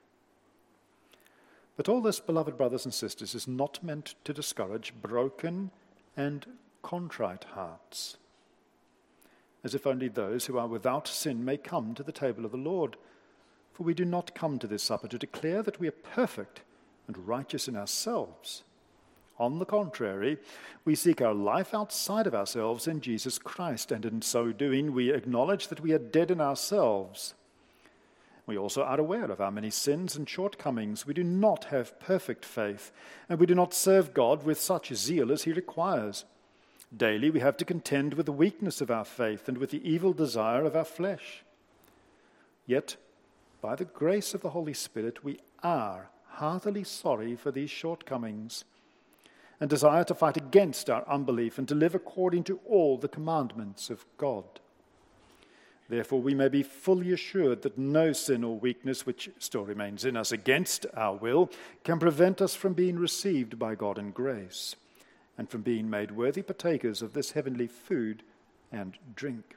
But all this, beloved brothers and sisters, is not meant to discourage broken and contrite hearts, as if only those who are without sin may come to the table of the Lord. For we do not come to this supper to declare that we are perfect and righteous in ourselves. On the contrary, we seek our life outside of ourselves in Jesus Christ, and in so doing we acknowledge that we are dead in ourselves We also are aware of our many sins and shortcomings. We do not have perfect faith, and we do not serve God with such zeal as he requires. Daily we have to contend with the weakness of our faith and with the evil desire of our flesh. Yet, by the grace of the Holy Spirit, we are heartily sorry for these shortcomings and desire to fight against our unbelief and to live according to all the commandments of God. Therefore, we may be fully assured that no sin or weakness which still remains in us against our will can prevent us from being received by God in grace and from being made worthy partakers of this heavenly food and drink.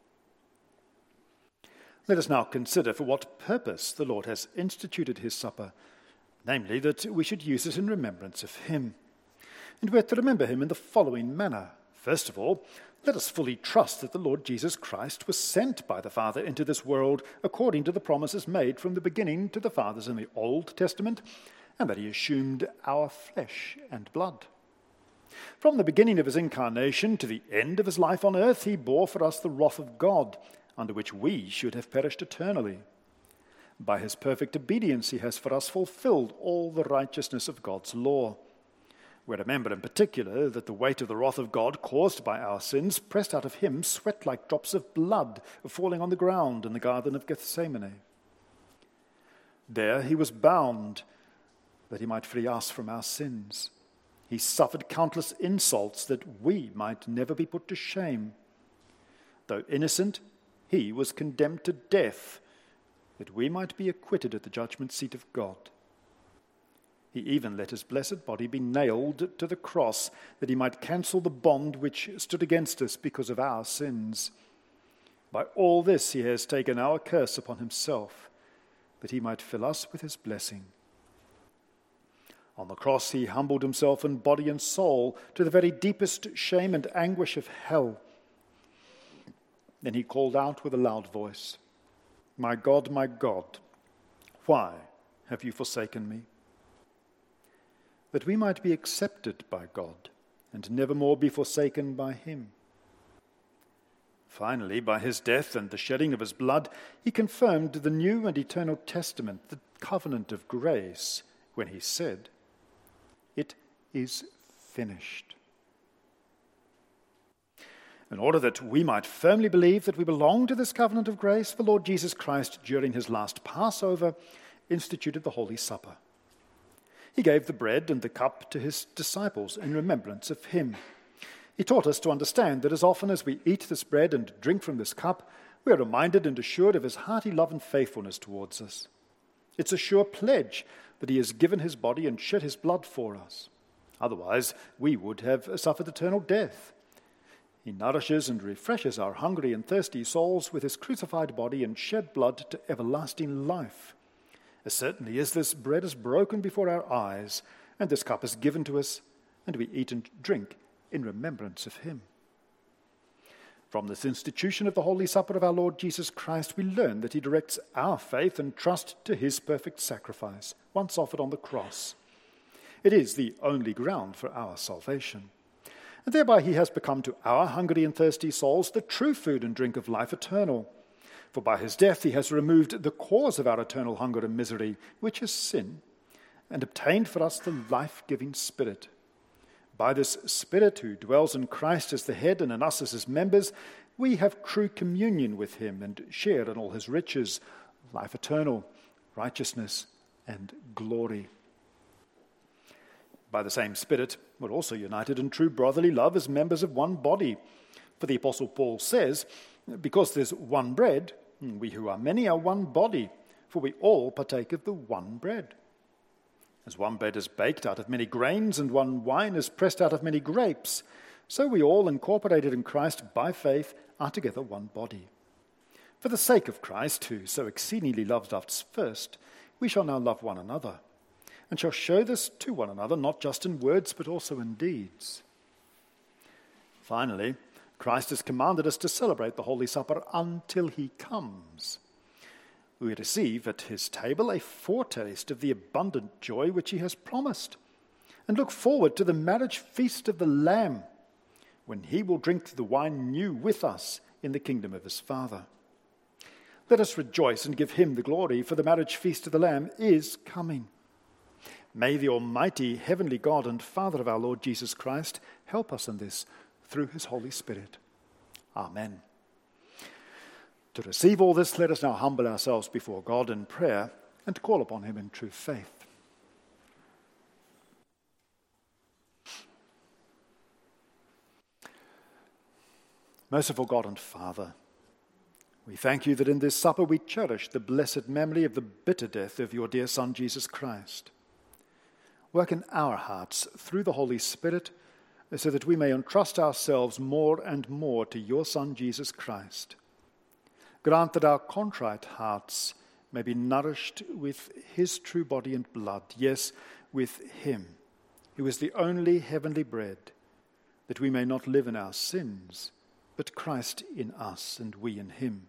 Let us now consider for what purpose the Lord has instituted his supper, namely that we should use it in remembrance of him. And we are to remember him in the following manner. First of all, let us fully trust that the Lord Jesus Christ was sent by the Father into this world according to the promises made from the beginning to the fathers in the Old Testament, and that he assumed our flesh and blood. From the beginning of his incarnation to the end of his life on earth, he bore for us the wrath of God, under which we should have perished eternally. By his perfect obedience, he has for us fulfilled all the righteousness of God's law. We remember in particular that the weight of the wrath of God caused by our sins pressed out of him sweat like drops of blood falling on the ground in the Garden of Gethsemane. There he was bound that he might free us from our sins. He suffered countless insults that we might never be put to shame. Though innocent, he was condemned to death that we might be acquitted at the judgment seat of God. He even let his blessed body be nailed to the cross, that he might cancel the bond which stood against us because of our sins. By all this he has taken our curse upon himself, that he might fill us with his blessing. On the cross he humbled himself in body and soul to the very deepest shame and anguish of hell. Then he called out with a loud voice, my God, why have you forsaken me?" That we might be accepted by God and never more be forsaken by him. Finally, by his death and the shedding of his blood, he confirmed the new and eternal testament, the covenant of grace, when he said, "It is finished." In order that we might firmly believe that we belong to this covenant of grace, the Lord Jesus Christ, during his last Passover, instituted the Holy Supper. He gave the bread and the cup to his disciples in remembrance of him. He taught us to understand that as often as we eat this bread and drink from this cup, we are reminded and assured of his hearty love and faithfulness towards us. It's a sure pledge that he has given his body and shed his blood for us. Otherwise, we would have suffered eternal death. He nourishes and refreshes our hungry and thirsty souls with his crucified body and shed blood to everlasting life. As certainly as this bread is broken before our eyes, and this cup is given to us, and we eat and drink in remembrance of him. From this institution of the Holy Supper of our Lord Jesus Christ, we learn that he directs our faith and trust to his perfect sacrifice, once offered on the cross. It is the only ground for our salvation. And thereby he has become to our hungry and thirsty souls the true food and drink of life eternal. For by his death he has removed the cause of our eternal hunger and misery, which is sin, and obtained for us the life-giving Spirit. By this Spirit, who dwells in Christ as the head and in us as his members, we have true communion with him and share in all his riches, life eternal, righteousness, and glory. By the same Spirit, we're also united in true brotherly love as members of one body. For the Apostle Paul says, because there's one bread, we who are many are one body, for we all partake of the one bread. As one bread is baked out of many grains and one wine is pressed out of many grapes, so we all, incorporated in Christ by faith, are together one body. For the sake of Christ, who so exceedingly loved us first, we shall now love one another, and shall show this to one another, not just in words, but also in deeds. Finally, Christ has commanded us to celebrate the Holy Supper until he comes. We receive at his table a foretaste of the abundant joy which he has promised, and look forward to the marriage feast of the Lamb, when he will drink the wine new with us in the kingdom of his Father. Let us rejoice and give him the glory, for the marriage feast of the Lamb is coming. May the Almighty, heavenly God and Father of our Lord Jesus Christ help us in this through his Holy Spirit. Amen. To receive all this, let us now humble ourselves before God in prayer and call upon him in true faith. Merciful God and Father, we thank you that in this supper we cherish the blessed memory of the bitter death of your dear Son, Jesus Christ. Work in our hearts through the Holy Spirit so that we may entrust ourselves more and more to your Son, Jesus Christ. Grant that our contrite hearts may be nourished with his true body and blood, yes, with him, who is the only heavenly bread, that we may not live in our sins, but Christ in us and we in him.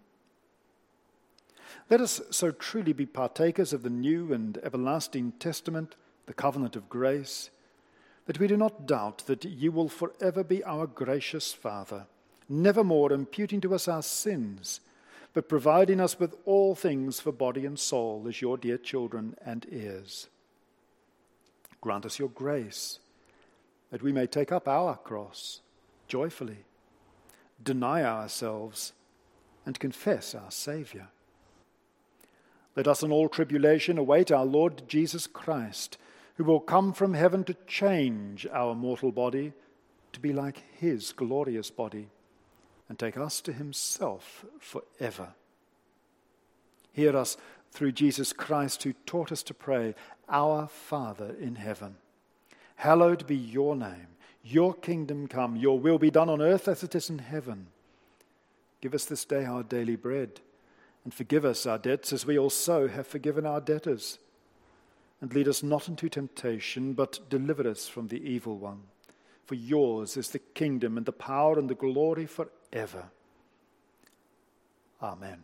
Let us so truly be partakers of the new and everlasting testament, the covenant of grace, that we do not doubt that you will forever be our gracious Father, nevermore imputing to us our sins, but providing us with all things for body and soul as your dear children and heirs. Grant us your grace, that we may take up our cross joyfully, deny ourselves, and confess our Saviour. Let us in all tribulation await our Lord Jesus Christ, who will come from heaven to change our mortal body to be like his glorious body and take us to himself forever. Hear us through Jesus Christ, who taught us to pray, Our Father in heaven, hallowed be your name. Your kingdom come, your will be done on earth as it is in heaven. Give us this day our daily bread, and forgive us our debts as we also have forgiven our debtors. And lead us not into temptation, but deliver us from the evil one. For yours is the kingdom and the power and the glory forever. Amen.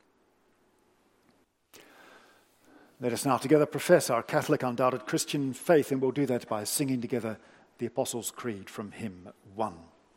Let us now together profess our Catholic, undoubted Christian faith, and we'll do that by singing together the Apostles' Creed from hymn 1.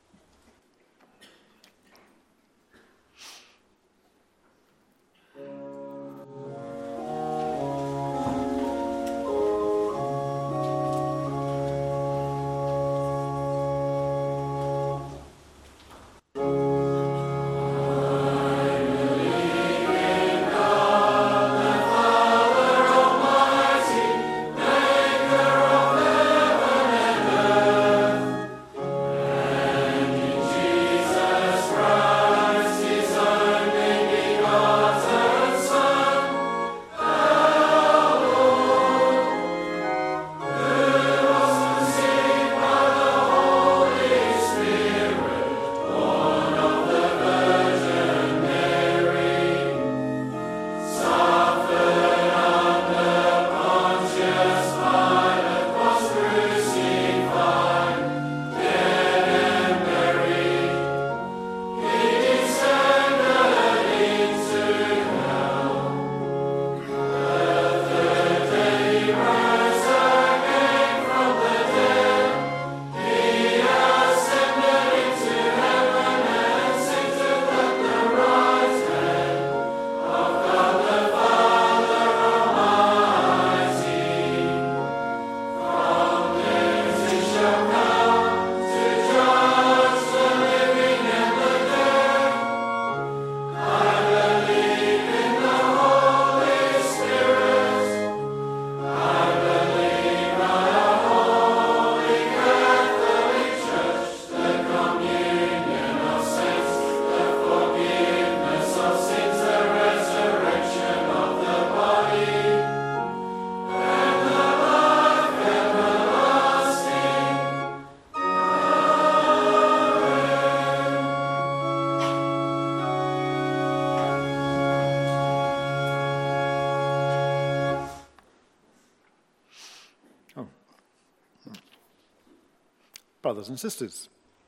Brothers and sisters,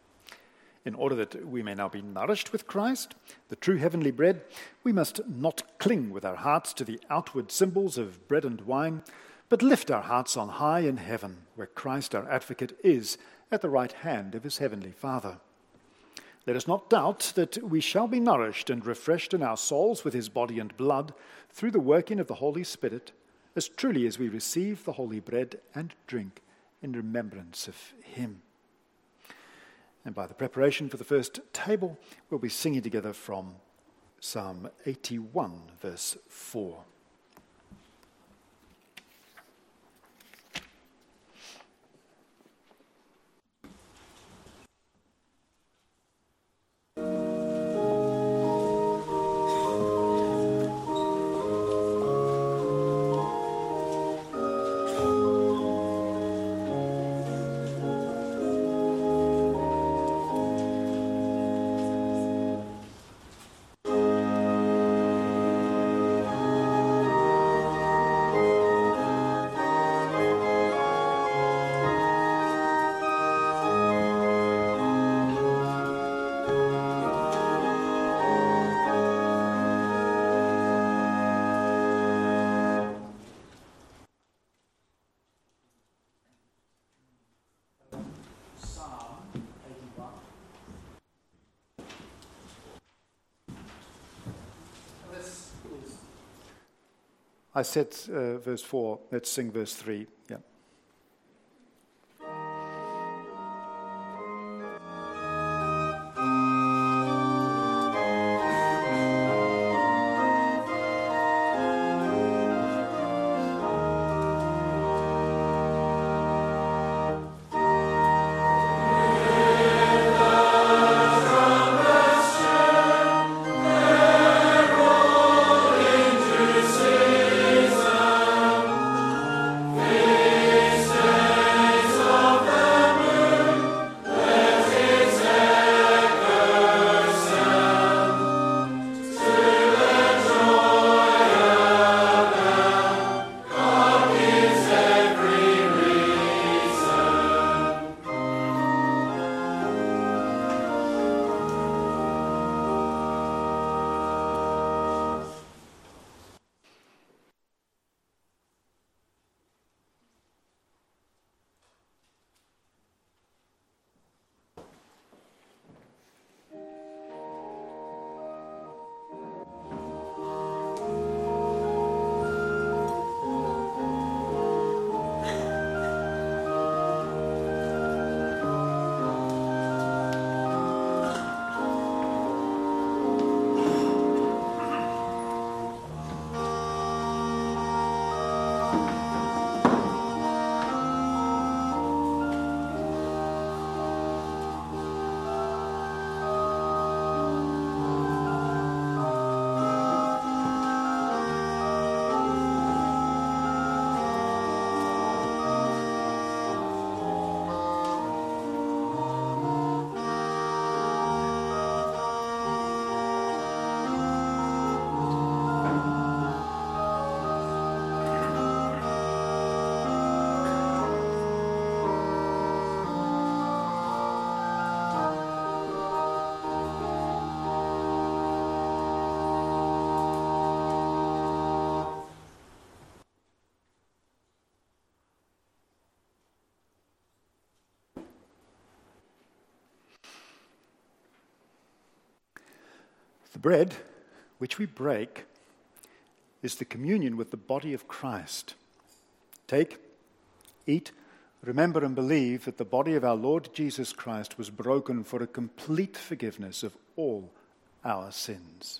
in order that we may now be nourished with Christ, the true heavenly bread, we must not cling with our hearts to the outward symbols of bread and wine, but lift our hearts on high in heaven, where Christ our advocate is at the right hand of his heavenly Father. Let us not doubt that we shall be nourished and refreshed in our souls with his body and blood through the working of the Holy Spirit, as truly as we receive the holy bread and drink in remembrance of him. And by the preparation for the first table, we'll be singing together from Psalm 81, verse 4. I said verse 4, let's sing verse 3. Yeah. The bread, which we break, is the communion with the body of Christ. Take, eat, remember and believe that the body of our Lord Jesus Christ was broken for a complete forgiveness of all our sins.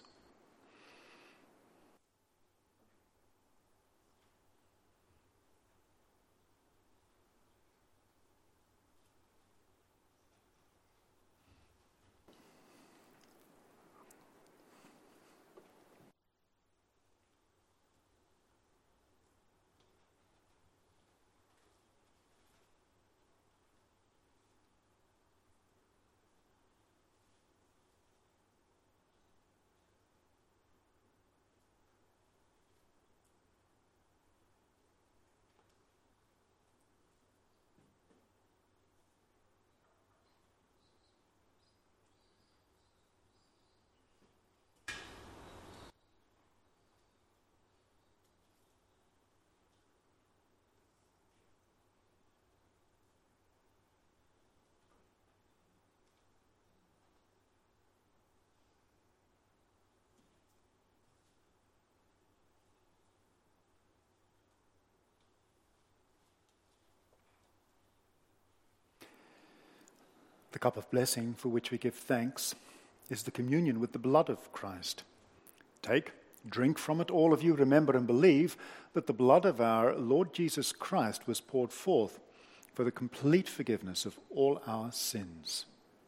The cup of blessing for which we give thanks is the communion with the blood of Christ. Take, drink from it, all of you. Remember and believe that the blood of our Lord Jesus Christ was poured forth for the complete forgiveness of all our sins.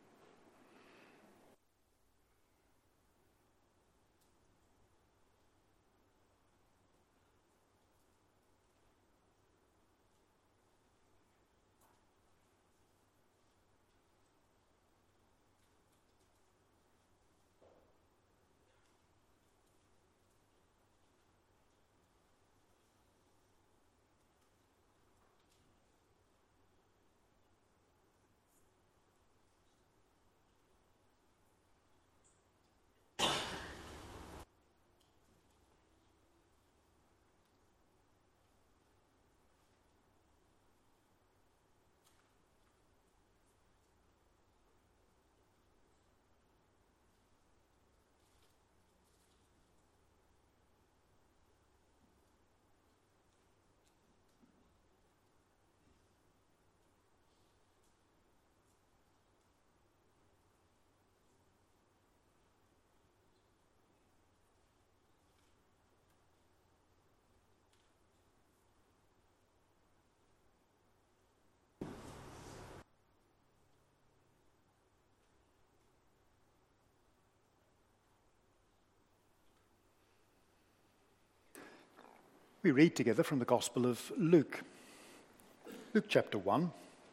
We read together from the Gospel of Luke. Luke chapter 1,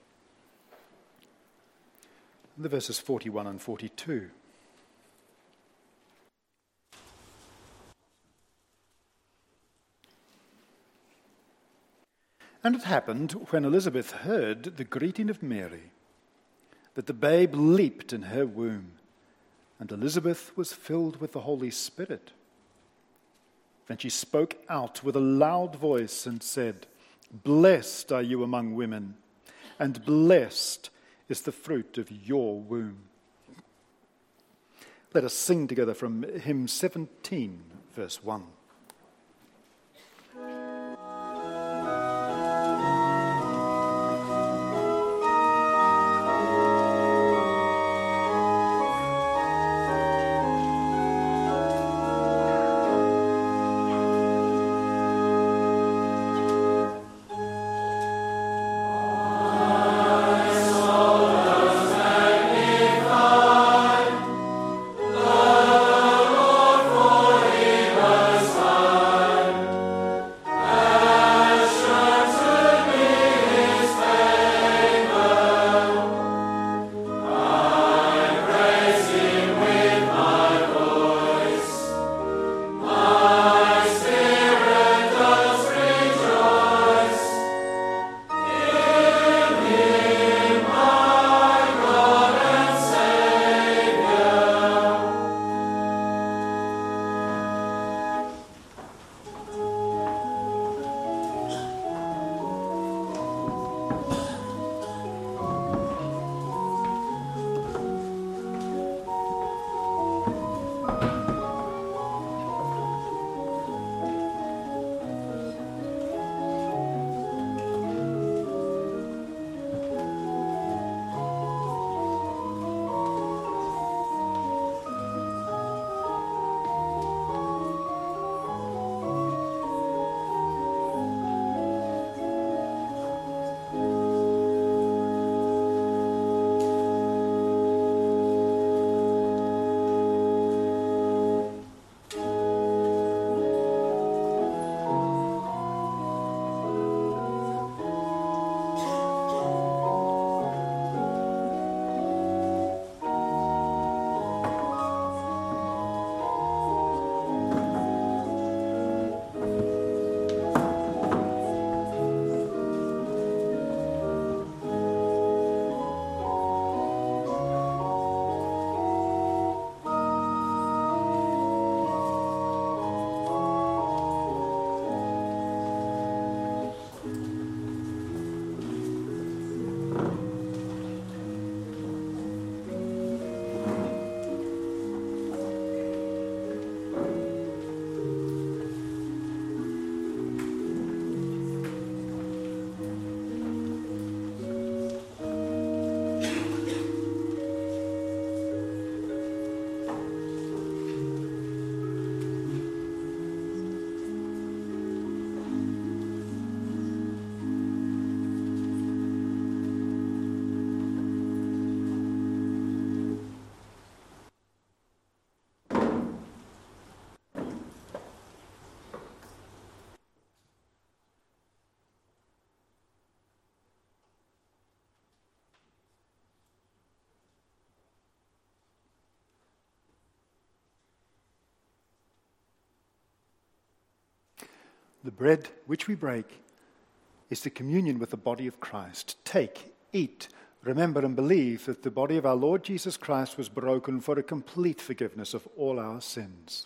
the verses 41 and 42. And it happened, when Elizabeth heard the greeting of Mary, that the babe leaped in her womb, and Elizabeth was filled with the Holy Spirit. Then she spoke out with a loud voice and said, "Blessed are you among women, and blessed is the fruit of your womb." Let us sing together from hymn 17, verse 1. Us The bread which we break is the communion with the body of Christ. Take, eat, remember and believe that the body of our Lord Jesus Christ was broken for a complete forgiveness of all our sins.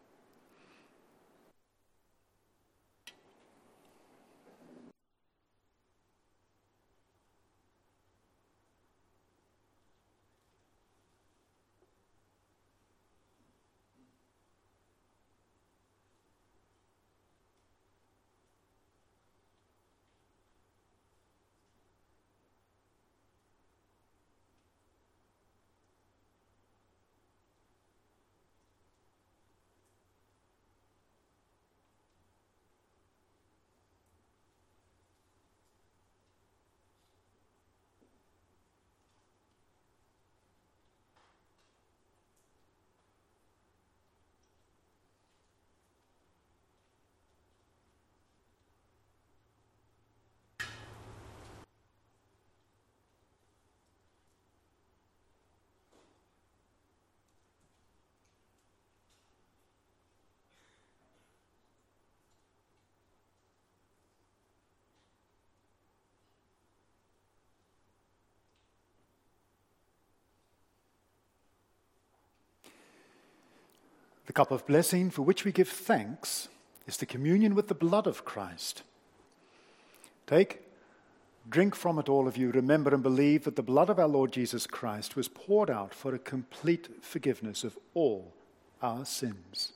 The cup of blessing for which we give thanks is the communion with the blood of Christ. Take, drink from it, all of you. Remember and believe that the blood of our Lord Jesus Christ was poured out for a complete forgiveness of all our sins.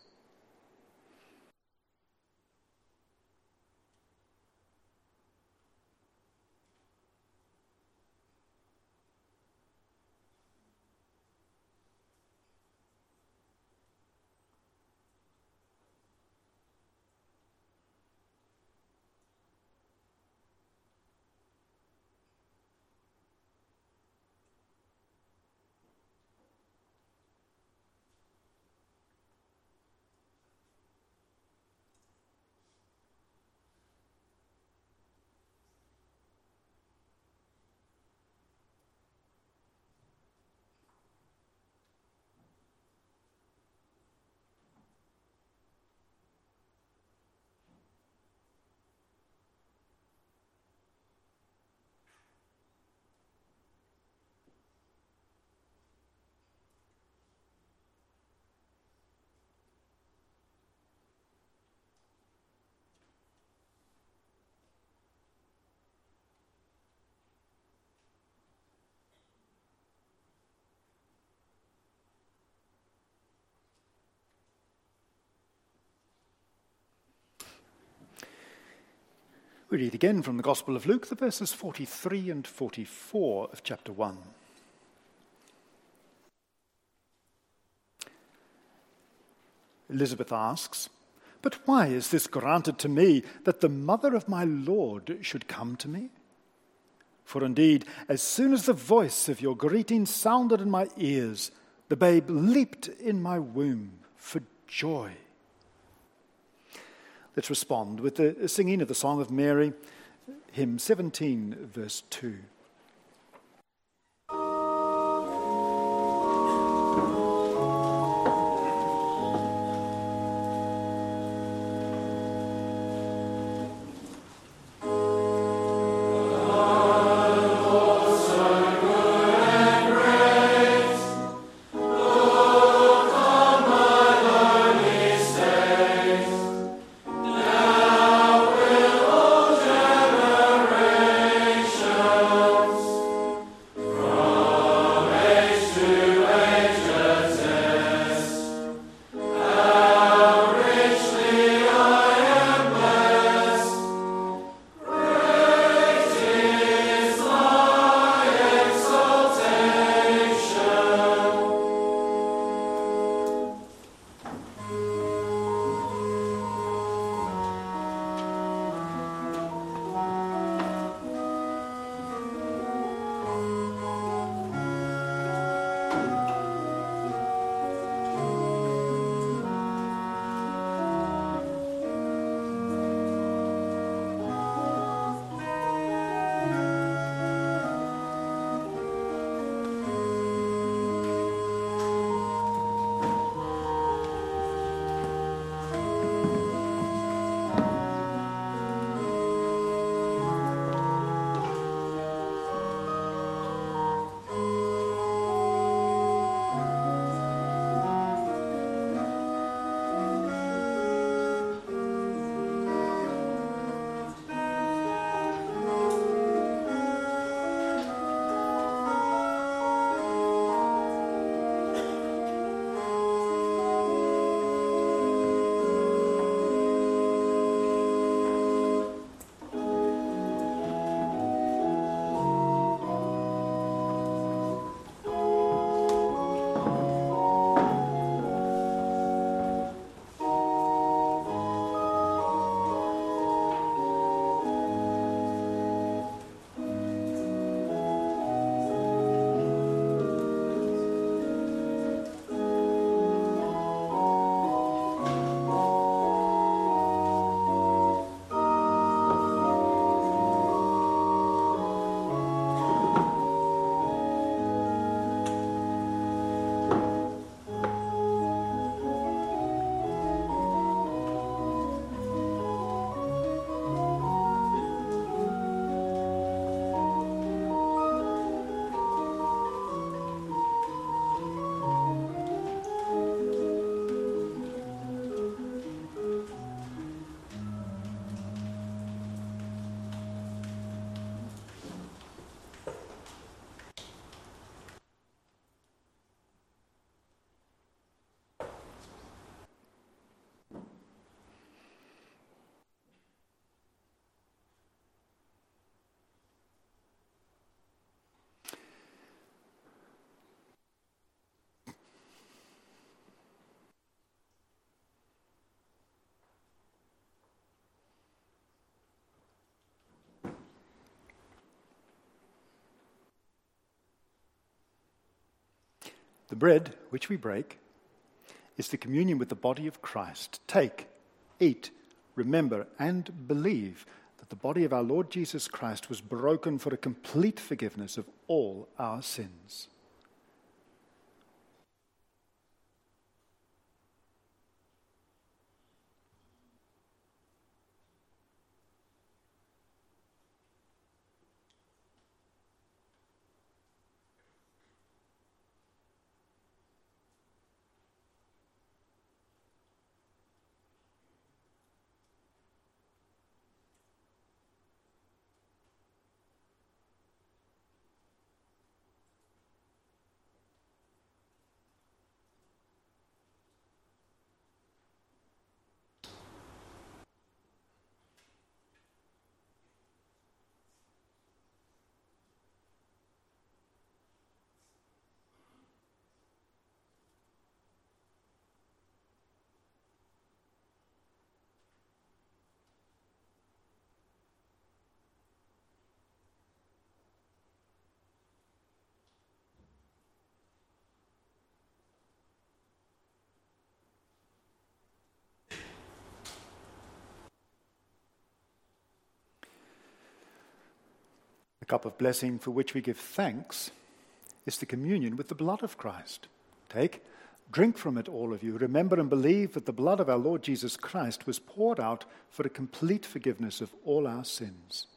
We read again from the Gospel of Luke, the verses 43 and 44 of chapter 1. Elizabeth asks, "But why is this granted to me, that the mother of my Lord should come to me? For indeed, as soon as the voice of your greeting sounded in my ears, the babe leaped in my womb for joy." Let's respond with the singing of the Song of Mary, hymn 17, verse 2. Now will all generations The bread which we break is the communion with the body of Christ. Take, eat, remember, and believe that the body of our Lord Jesus Christ was broken for a complete forgiveness of all our sins. The cup of blessing for which we give thanks is the communion with the blood of Christ. Take, drink from it, all of you. Remember and believe that the blood of our Lord Jesus Christ was poured out for a complete forgiveness of all our sins.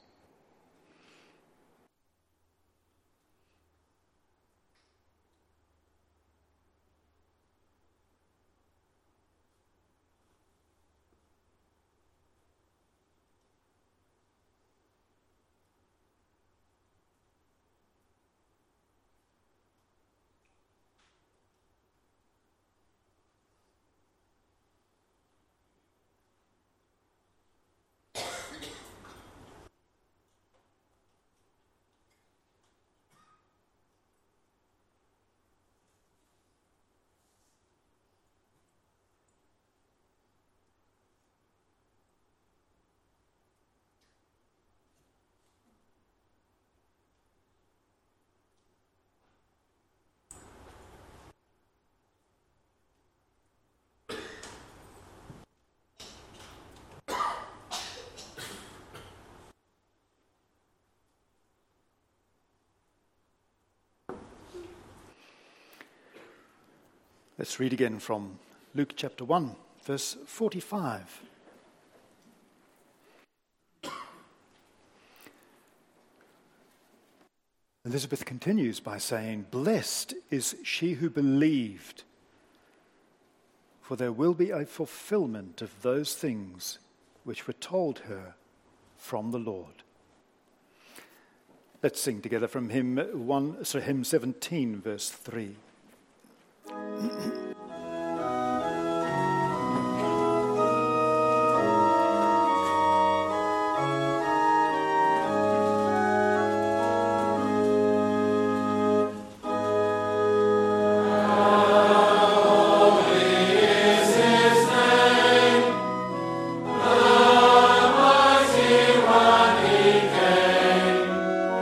Let's read again from Luke chapter 1, verse 45. Elizabeth continues by saying, "Blessed is she who believed, for there will be a fulfillment of those things which were told her from the Lord." Let's sing together from hymn 17, verse 3.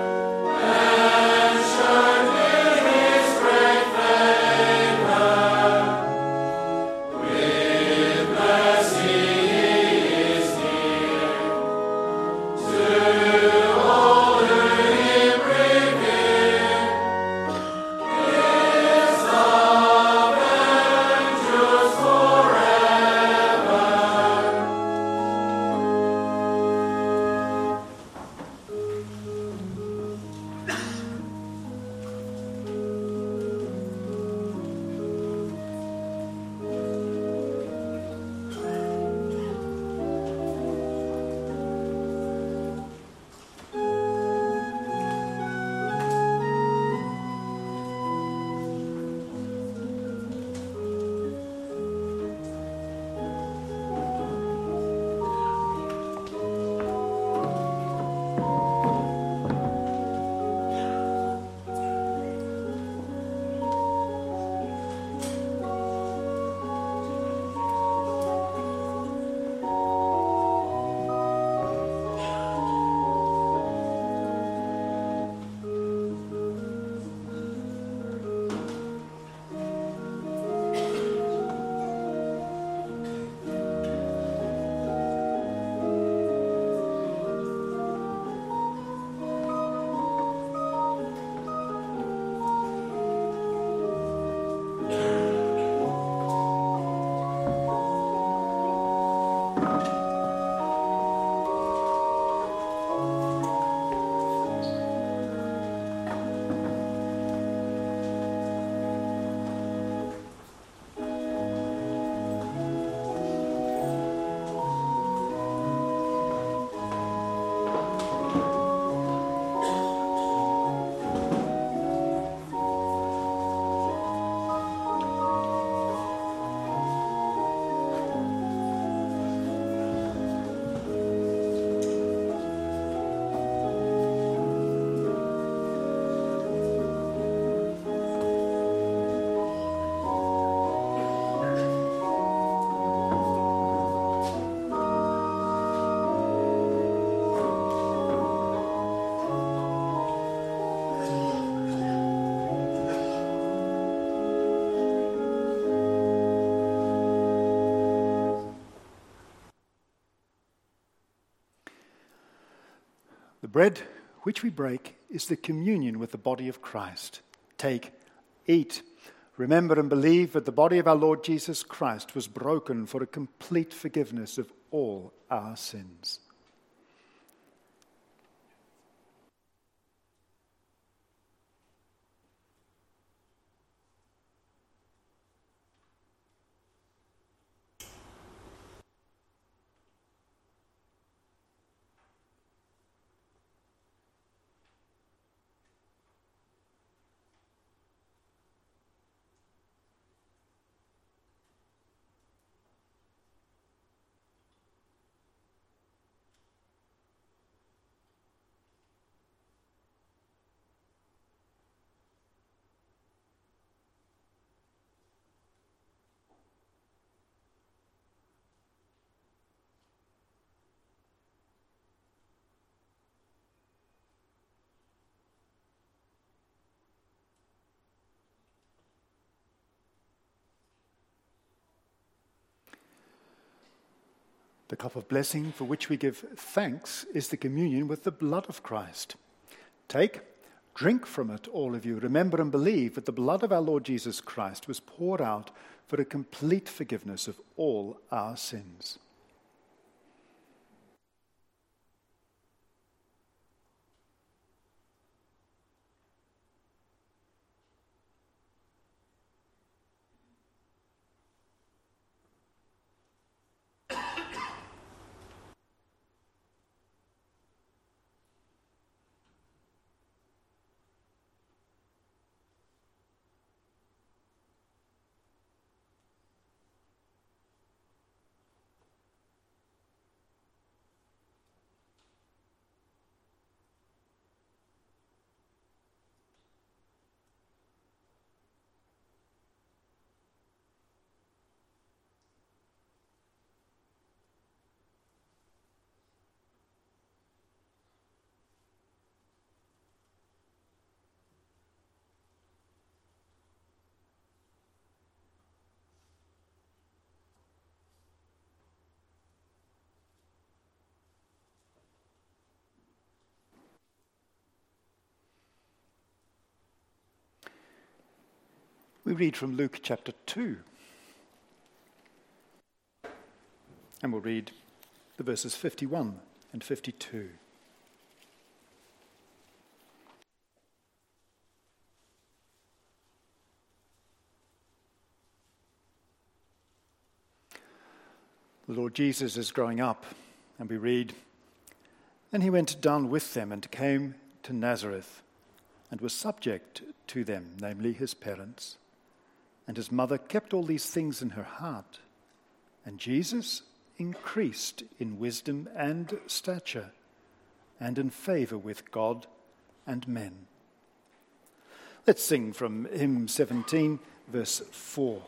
Surely his great favor The bread which we break is the communion with the body of Christ. Take, eat. Remember and believe that the body of our Lord Jesus Christ was broken for a complete forgiveness of all our sins. The cup of blessing for which we give thanks is the communion with the blood of Christ. Take, drink from it, all of you. Remember and believe that the blood of our Lord Jesus Christ was poured out for a complete forgiveness of all our sins. We read from Luke chapter 2, and we'll read the verses 51 and 52. The Lord Jesus is growing up, and we read, "Then he went down with them and came to Nazareth, and was subject to them, namely his parents. And his mother kept all these things in her heart. And Jesus increased in wisdom and stature, and in favor with God and men." Let's sing from hymn 17, verse 4.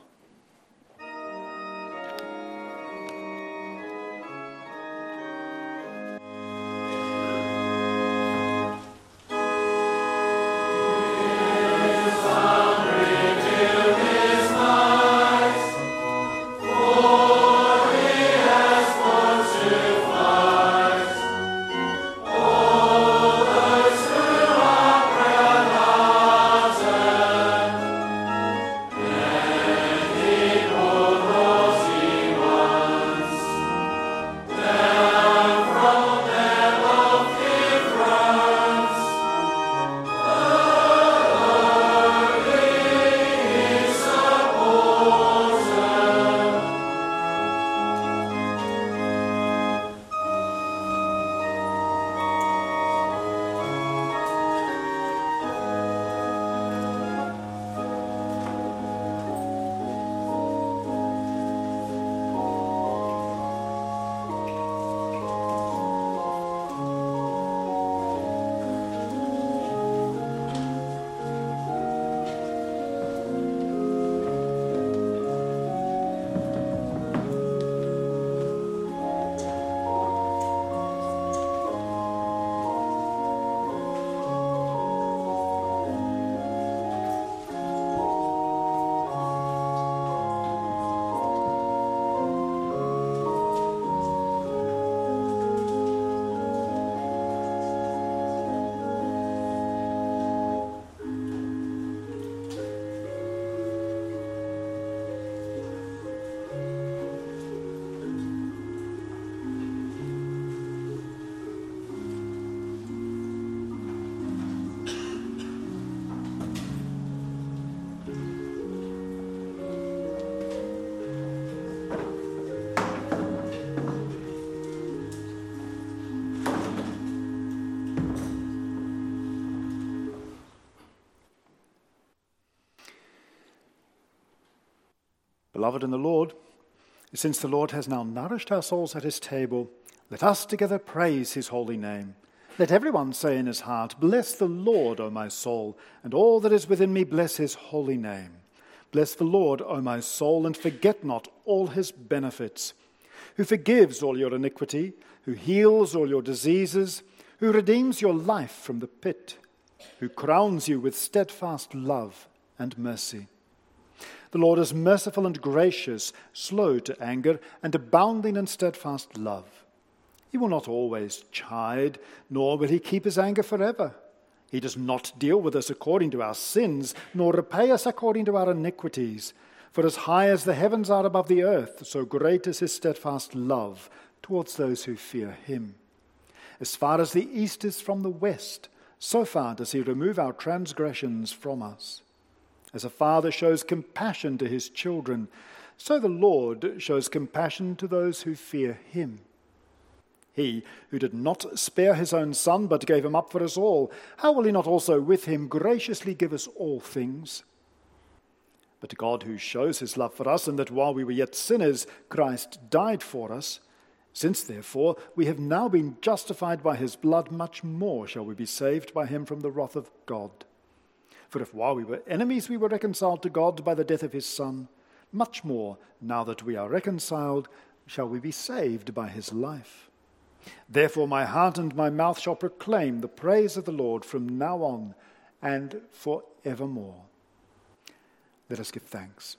Beloved in the Lord, since the Lord has now nourished our souls at his table, let us together praise his holy name. Let everyone say in his heart, bless the Lord, O my soul, and all that is within me bless his holy name. Bless the Lord, O my soul, and forget not all his benefits, who forgives all your iniquity, who heals all your diseases, who redeems your life from the pit, who crowns you with steadfast love and mercy. The Lord is merciful and gracious, slow to anger, and abounding in steadfast love. He will not always chide, nor will he keep his anger forever. He does not deal with us according to our sins, nor repay us according to our iniquities. For as high as the heavens are above the earth, so great is his steadfast love towards those who fear him. As far as the east is from the west, so far does he remove our transgressions from us. As a father shows compassion to his children, so the Lord shows compassion to those who fear him. He who did not spare his own son, but gave him up for us all, how will he not also with him graciously give us all things? But God, who shows his love for us, and that while we were yet sinners, Christ died for us, since therefore we have now been justified by his blood, much more shall we be saved by him from the wrath of God. For if while we were enemies we were reconciled to God by the death of his Son, much more, now that we are reconciled, shall we be saved by his life. Therefore my heart and my mouth shall proclaim the praise of the Lord from now on and forevermore. Let us give thanks.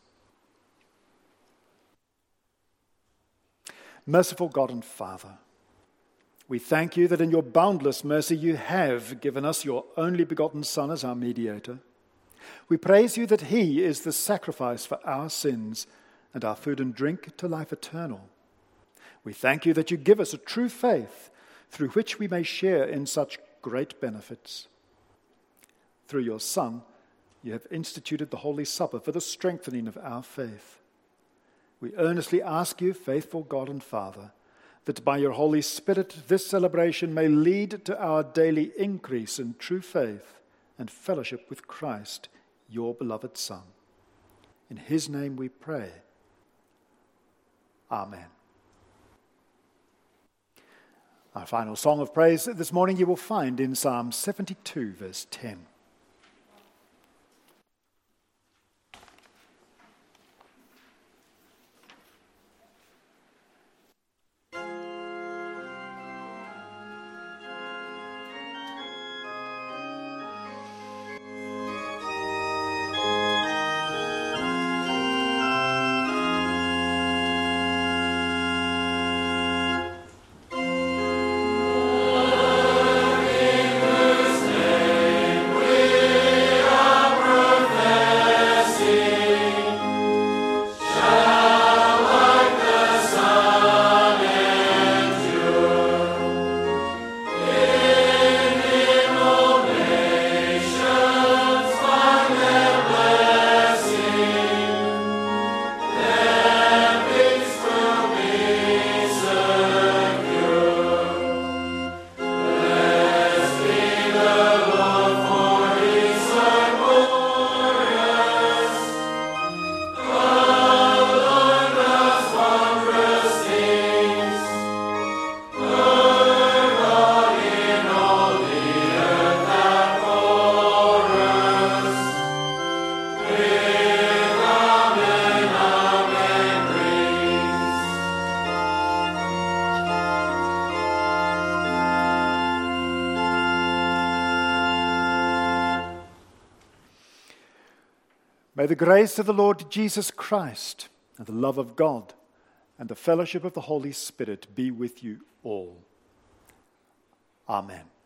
Merciful God and Father, we thank you that in your boundless mercy you have given us your only begotten Son as our mediator. We praise you that he is the sacrifice for our sins and our food and drink to life eternal. We thank you that you give us a true faith through which we may share in such great benefits. Through your Son, you have instituted the Holy Supper for the strengthening of our faith. We earnestly ask you, faithful God and Father, that by your Holy Spirit this celebration may lead to our daily increase in true faith and fellowship with Christ, your beloved Son. In his name we pray. Amen. Our final song of praise this morning you will find in Psalm 72, verse 10. May the grace of the Lord Jesus Christ and the love of God and the fellowship of the Holy Spirit be with you all. Amen.